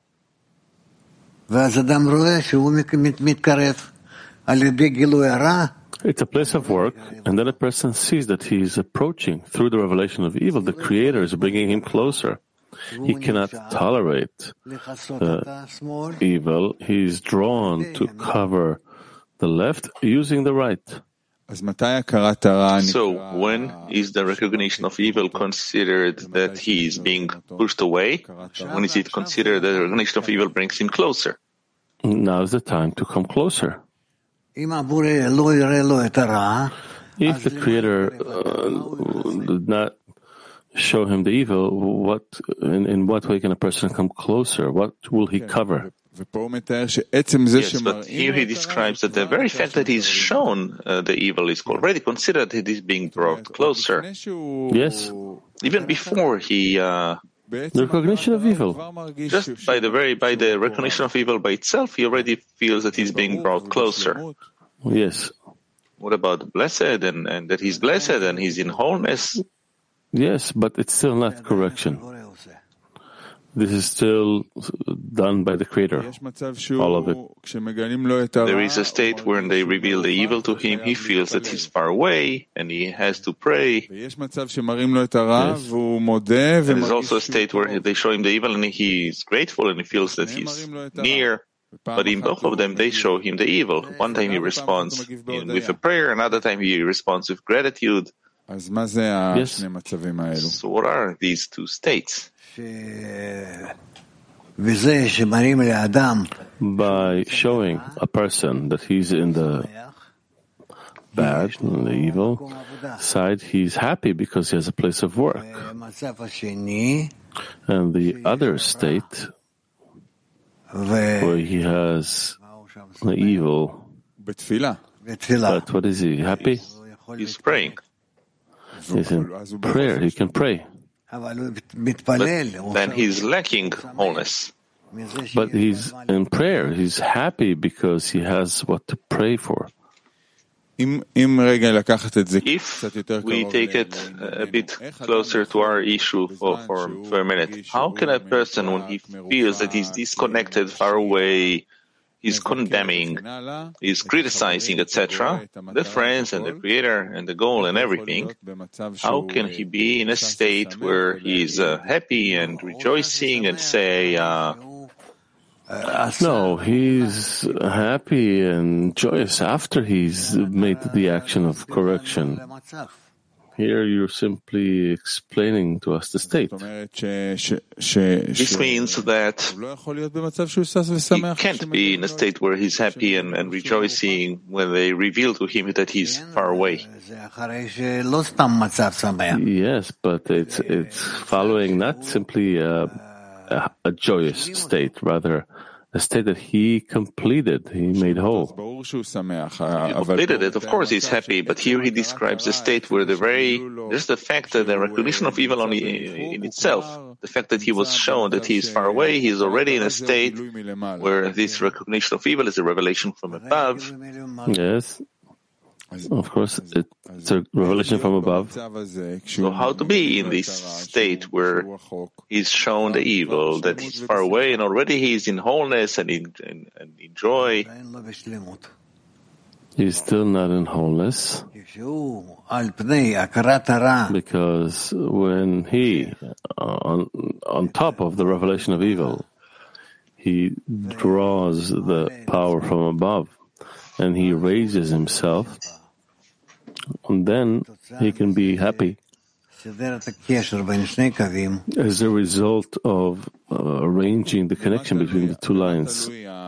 [SPEAKER 3] It's a place of work, and then a person sees that he is approaching through the revelation of evil. The Creator is bringing him closer. He cannot tolerate evil. He is drawn to cover the left, using the right.
[SPEAKER 2] So when is the recognition of evil considered that he is being pushed away? When is it considered that the recognition of evil brings him closer?
[SPEAKER 3] Now is the time to come closer. If the Creator did not show him the evil, in what way can a person come closer? What will he cover?
[SPEAKER 2] Yes, but here he describes that the very fact that he's shown the evil is already considered that he's being brought closer.
[SPEAKER 3] Yes.
[SPEAKER 2] Even before he...
[SPEAKER 3] the recognition of evil.
[SPEAKER 2] Just by the recognition of evil by itself, he already feels that he's being brought closer.
[SPEAKER 3] Yes.
[SPEAKER 2] What about blessed and that he's blessed and he's in wholeness?
[SPEAKER 3] Yes, but it's still not correction. This is still done by the Creator, all of it.
[SPEAKER 2] There is a state where they reveal the evil to him, he feels that he's far away, and he has to pray. Yes. And there's also a state where they show him the evil, and he is grateful, and he feels that he's near. But in both of them, they show him the evil. One time he responds with a prayer, another time he responds with gratitude.
[SPEAKER 3] Yes.
[SPEAKER 2] So what are these two states?
[SPEAKER 3] By showing a person that he's in the bad, in the evil side, he's happy because he has a place of work. And the other state, where he has the evil, but what is he? Happy?
[SPEAKER 2] He's praying.
[SPEAKER 3] He's in prayer. He can pray.
[SPEAKER 2] But then he's lacking wholeness.
[SPEAKER 3] But he's in prayer. He's happy because he has what to pray for.
[SPEAKER 2] If we take it a bit closer to our issue for a minute, how can a person, when he feels that he's disconnected, far away, he's condemning, he's criticizing, etc., the friends and the Creator and the goal and everything, how can he be in a state where he's happy and rejoicing and say...
[SPEAKER 3] No, he's happy and joyous after he's made the action of correction. Here you're simply explaining to us the state.
[SPEAKER 2] This means that he can't be in a state where he's happy and rejoicing when they reveal to him that he's far away.
[SPEAKER 3] Yes, but it's following not simply a joyous state, rather a state that he completed, he made whole.
[SPEAKER 2] He completed it, of course he's happy, but here he describes a state where just the fact that the recognition of evil only in itself, the fact that he was shown that he is far away, he is already in a state where this recognition of evil is a revelation from above.
[SPEAKER 3] Yes. Of course, it's a revelation from above.
[SPEAKER 2] So how to be in this state where he's shown the evil, that he's far away and already he's in wholeness and in joy?
[SPEAKER 3] He's still not in wholeness because when he, on top of the revelation of evil, he draws the power from above and he raises himself, and then he can be happy as a result of arranging the connection between the two lines.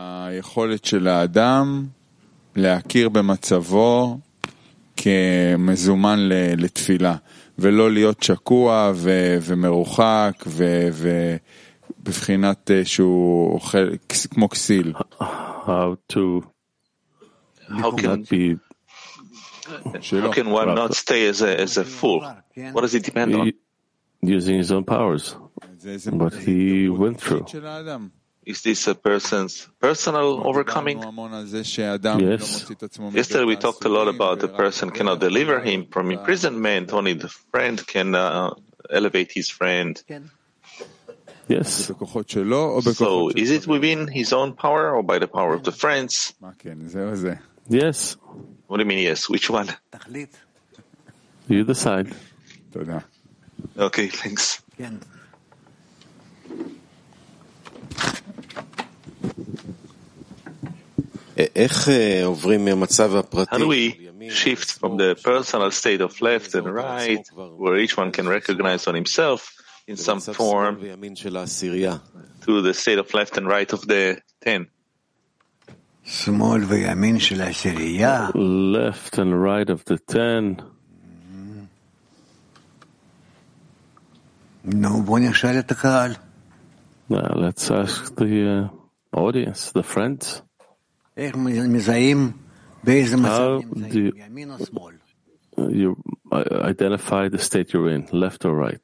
[SPEAKER 5] כמזומן לתפילה, ולא להיות שקוע ומרוחק ובבחינת שהוא אוכל כמו כסיל.
[SPEAKER 2] How can one not stay as a fool? What does it depend on?
[SPEAKER 3] Using his own powers, what he went through.
[SPEAKER 2] Is this a person's personal overcoming?
[SPEAKER 3] Yes.
[SPEAKER 2] Yesterday we talked a lot about the person cannot deliver him from imprisonment, only the friend can elevate his friend.
[SPEAKER 3] Yes.
[SPEAKER 2] So is it within his own power or by the power of the friends?
[SPEAKER 3] Yes.
[SPEAKER 2] What do you mean yes? Which one?
[SPEAKER 3] You decide.
[SPEAKER 2] Okay, thanks. How do we shift from the personal state of left and right, where each one can recognize on himself in some form, to the state of left and right of the 10?
[SPEAKER 3] Left and right of the 10. Now let's ask the audience, the friends. How do you identify the state you're in, left or right?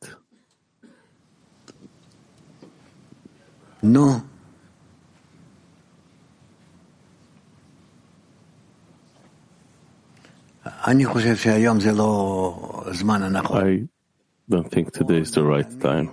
[SPEAKER 4] No. I
[SPEAKER 3] don't think today is the right time.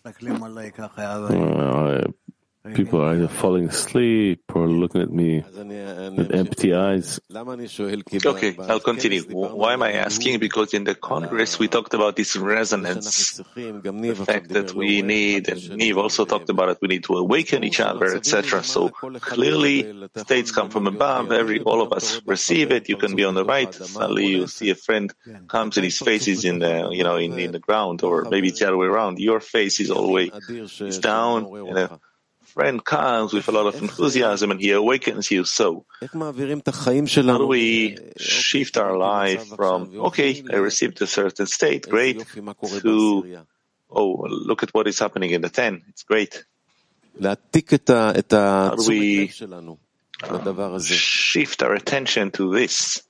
[SPEAKER 3] People are either falling asleep or looking at me with empty eyes.
[SPEAKER 2] Okay, I'll continue. Why am I asking? Because in the Congress we talked about this resonance, the fact that we need, and Niv also talked about it, we need to awaken each other, etc. So clearly, states come from above. All of us receive it. You can be on the right. Suddenly, you see a friend comes and his face is in the, in the ground, or maybe it's the other way around. Your face is always down. Friend comes with a lot of enthusiasm and he awakens you. So, how do we shift our life from, okay, I received a certain state, great, to, oh, look at what is happening in the 10, it's great. How do we shift our attention to this?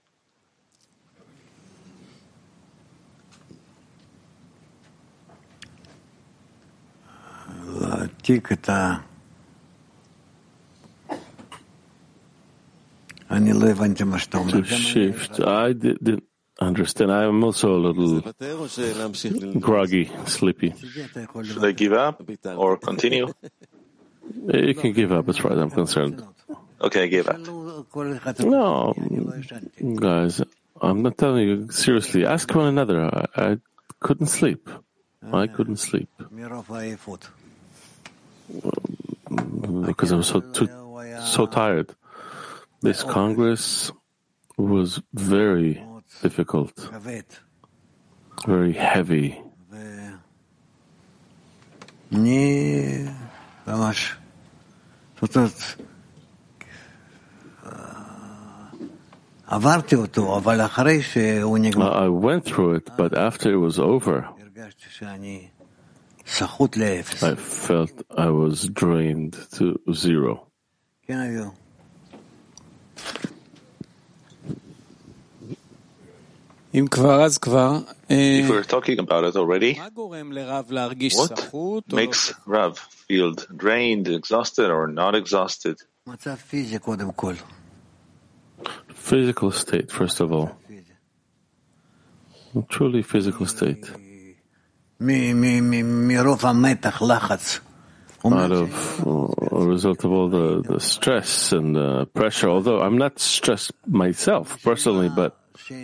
[SPEAKER 3] To shift, I didn't understand. I am also a little groggy, sleepy.
[SPEAKER 2] Should I give up or continue?
[SPEAKER 3] You can give up as far as I'm concerned.
[SPEAKER 2] Okay, I give up.
[SPEAKER 3] No, guys, I'm not telling you seriously. Ask one another. I couldn't sleep. I couldn't sleep because I was so tired. This Congress was very difficult, very heavy.
[SPEAKER 4] I
[SPEAKER 3] went through it, but after it was over, I felt I was drained to zero.
[SPEAKER 2] If we're talking about it already, what makes Rav feel drained, exhausted, or not exhausted?
[SPEAKER 3] Physical state, first of all. A truly physical state. Out of a result of all the stress and the pressure, although I'm not stressed myself personally, but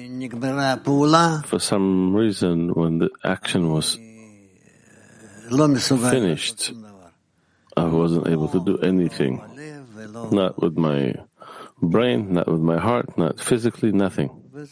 [SPEAKER 3] for some reason when the action was finished, I wasn't able to do anything. Not with my brain, not with my heart, not physically, nothing.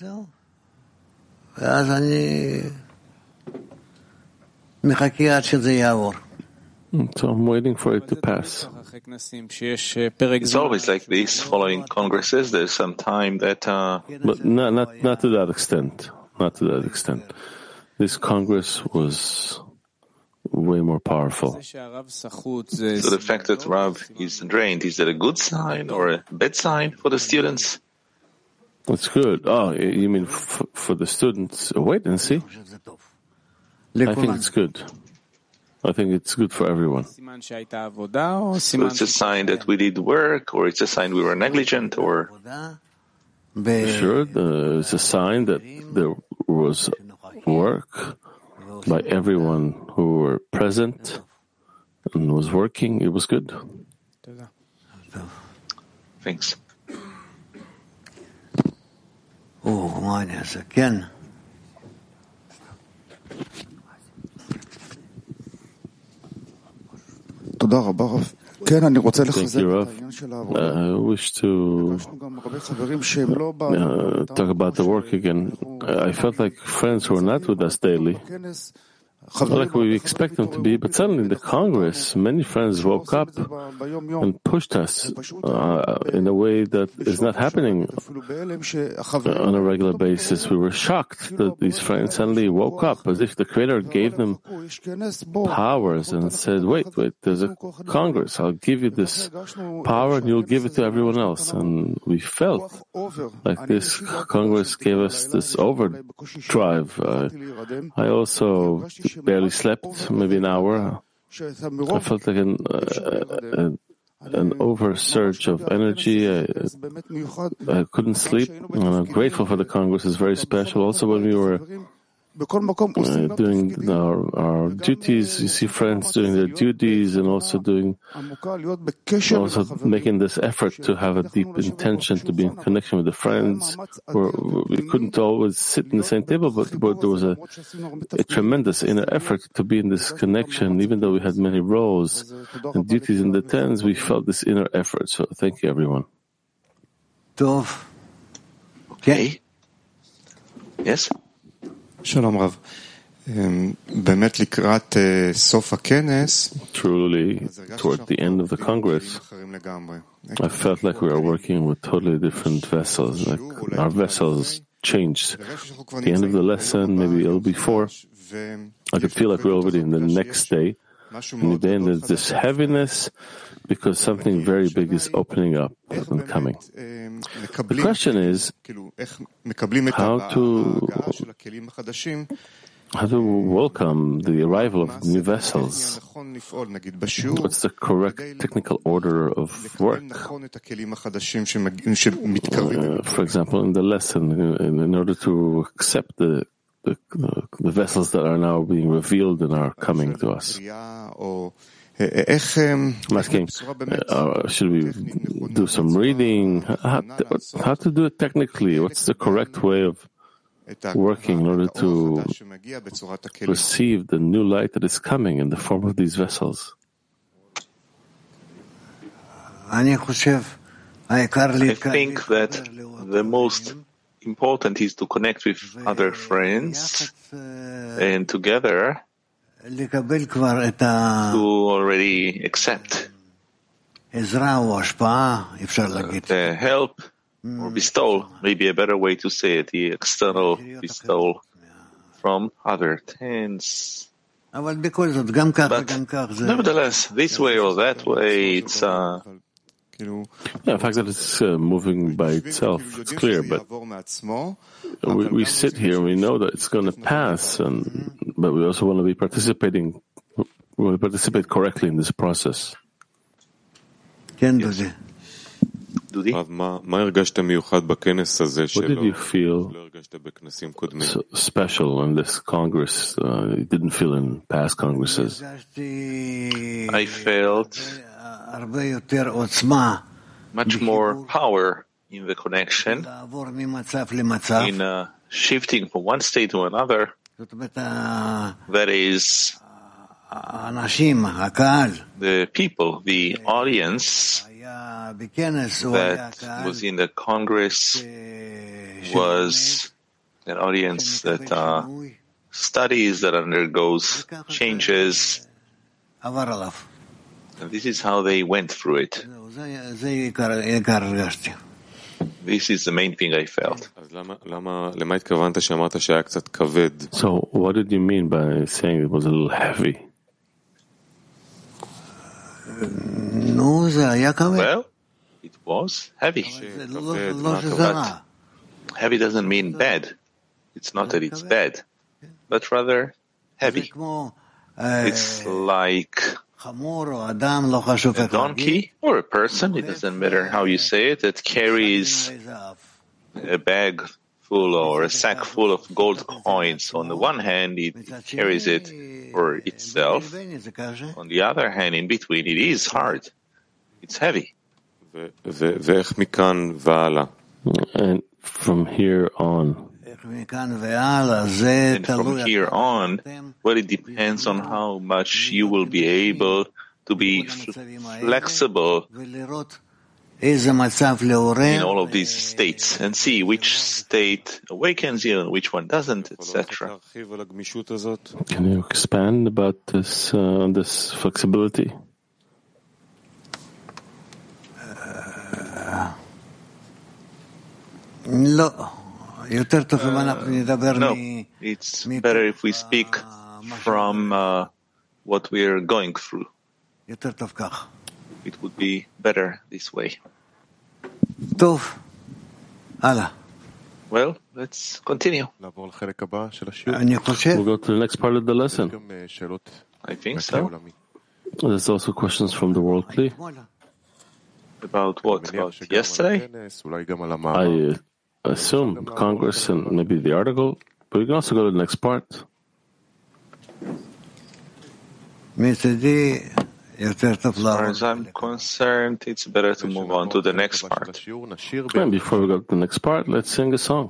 [SPEAKER 3] So I'm waiting for it to pass.
[SPEAKER 2] It's always like this. Following congresses, there's some time that.
[SPEAKER 3] But not to that extent. Not to that extent. This Congress was way more powerful.
[SPEAKER 2] So the fact that Rav is drained, is that a good sign or a bad sign for the students?
[SPEAKER 3] It's good. Oh, you mean for the students? Wait and see. I think it's good. I think it's good for everyone.
[SPEAKER 2] So it's a sign that we did work, or it's a sign we were negligent, or?
[SPEAKER 3] Sure, it's a sign that there was work by everyone who were present and was working. It was good.
[SPEAKER 2] Thanks.
[SPEAKER 3] Thank you, Rav. I wish to talk about the work again. I felt like friends who are not with us daily, like we expect them to be, but suddenly the Congress, many friends woke up and pushed us in a way that is not happening on a regular basis. We were shocked that these friends suddenly woke up as if the Creator gave them powers and said, wait, there's a Congress. I'll give you this power and you'll give it to everyone else. And we felt like this Congress gave us this overdrive. I also barely slept, maybe an hour. I felt like an oversurge of energy. I couldn't sleep. I'm grateful for the Congress. It's very special. Also, when we were doing our duties, you see friends doing their duties and also making this effort to have a deep intention to be in connection with the friends. We couldn't always sit in the same table, but there was a tremendous inner effort to be in this connection. Even though we had many roles and duties in the tens, we felt this inner effort. So thank you, everyone.
[SPEAKER 2] Okay. Yes?
[SPEAKER 1] שלום רב. באמת לקראת סוף הכנס,
[SPEAKER 3] truly, toward the end of the Congress, I felt like we were working with totally different vessels. Like our vessels changed. At the end of the lesson, maybe a little before, I could feel like we're already in the next day. And then there's this heaviness because something very big is opening up and coming. The question is how to welcome the arrival of new vessels. What's the correct technical order of work? For example, in the lesson, in order to accept the vessels that are now being revealed and are coming to us. I'm asking, should we do some reading? How to do it technically? What's the correct way of working in order to receive the new light that is coming in the form of these vessels?
[SPEAKER 2] I think that the most important is to connect with other friends and together to already accept the help or bestowal, maybe a better way to say it, the external bestowal from other tens. But nevertheless, this way or that way, it's
[SPEAKER 3] the fact that it's moving by itself, it's clear, but we sit here and we know that it's going to pass, but we also want to participate correctly in this process.
[SPEAKER 2] Yes.
[SPEAKER 3] What did you feel special in this Congress you didn't feel in past Congresses?
[SPEAKER 2] I felt much more power in the connection, in shifting from one state to another. That is, the people, the audience that was in the Congress was an audience that studies, that undergoes changes. And this is how they went through it. This is the main thing I felt.
[SPEAKER 3] So what did you mean by saying it was a little heavy?
[SPEAKER 2] Well, it was heavy. But heavy doesn't mean bad. It's not that it's bad, but rather heavy. It's like a donkey or a person, it doesn't matter how you say it, that carries a bag full or a sack full of gold coins. On the one hand, it carries it for itself. On the other hand, in between, it is hard. It's heavy.
[SPEAKER 3] And from here on?
[SPEAKER 2] And from here on, well, it depends on how much you will be able to be flexible in all of these states and see which state awakens you and which one doesn't, etc.
[SPEAKER 3] Can you expand about this flexibility?
[SPEAKER 2] No, it's better if we speak from what we are going through. It would be better this way. Well, let's continue.
[SPEAKER 3] We'll go to the next part of the lesson.
[SPEAKER 2] I think so.
[SPEAKER 3] There's also questions from the world, please.
[SPEAKER 2] About what? About yesterday?
[SPEAKER 3] I assume Congress and maybe the article, but we can also go to the next part.
[SPEAKER 2] As far as I'm concerned, it's better to move on to the next part.
[SPEAKER 3] And before we go to the next part, let's sing a song.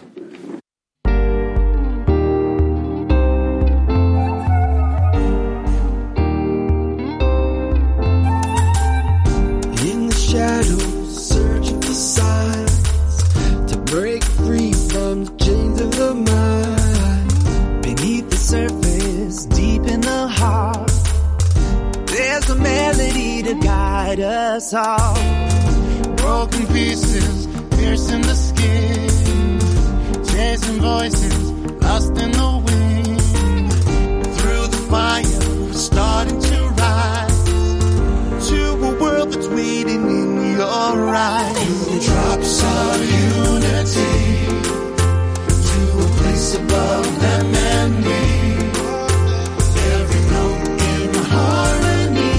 [SPEAKER 6] In the shadows, searching for signs to break free from the chains of the mind. Beneath the surface, deep in the heart, there's a melody to guide us all.
[SPEAKER 7] Broken pieces, piercing the skin, chasing voices, lost in the wind. Through the fire, we're starting to rise to a world that's waiting in your eyes. The drops of unity to a place above them and me. Every note in harmony.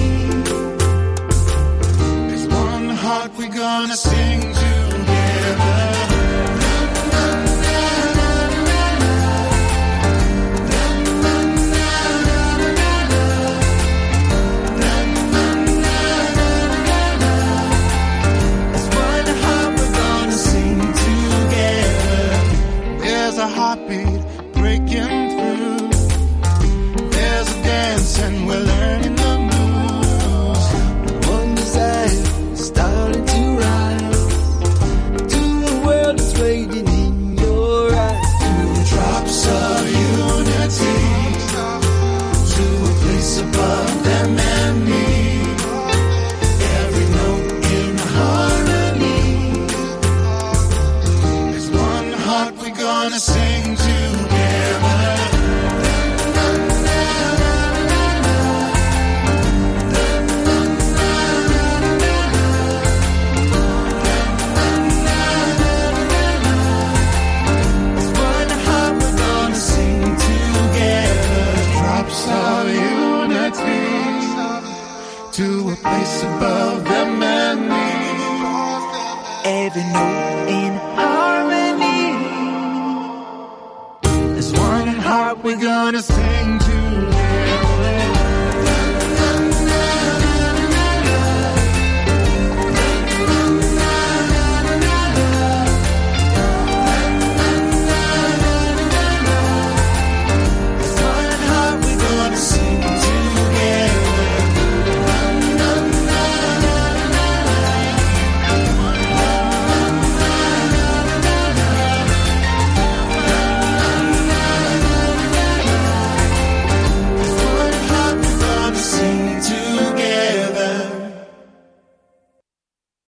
[SPEAKER 7] There's one heart we're gonna sing together. A heartbeat breaking through. There's a dance and we're learning the moves.
[SPEAKER 6] One desire starting to rise to a world that's waiting in your eyes.
[SPEAKER 7] Through the drops of unity to a place above them and me. Every note in harmony. There's one heart we're gonna sing together. There's one heart we're gonna sing together. Drops of unity to a place above them and me.
[SPEAKER 6] Every note in harmony.
[SPEAKER 7] There's one heart we're gonna sing together.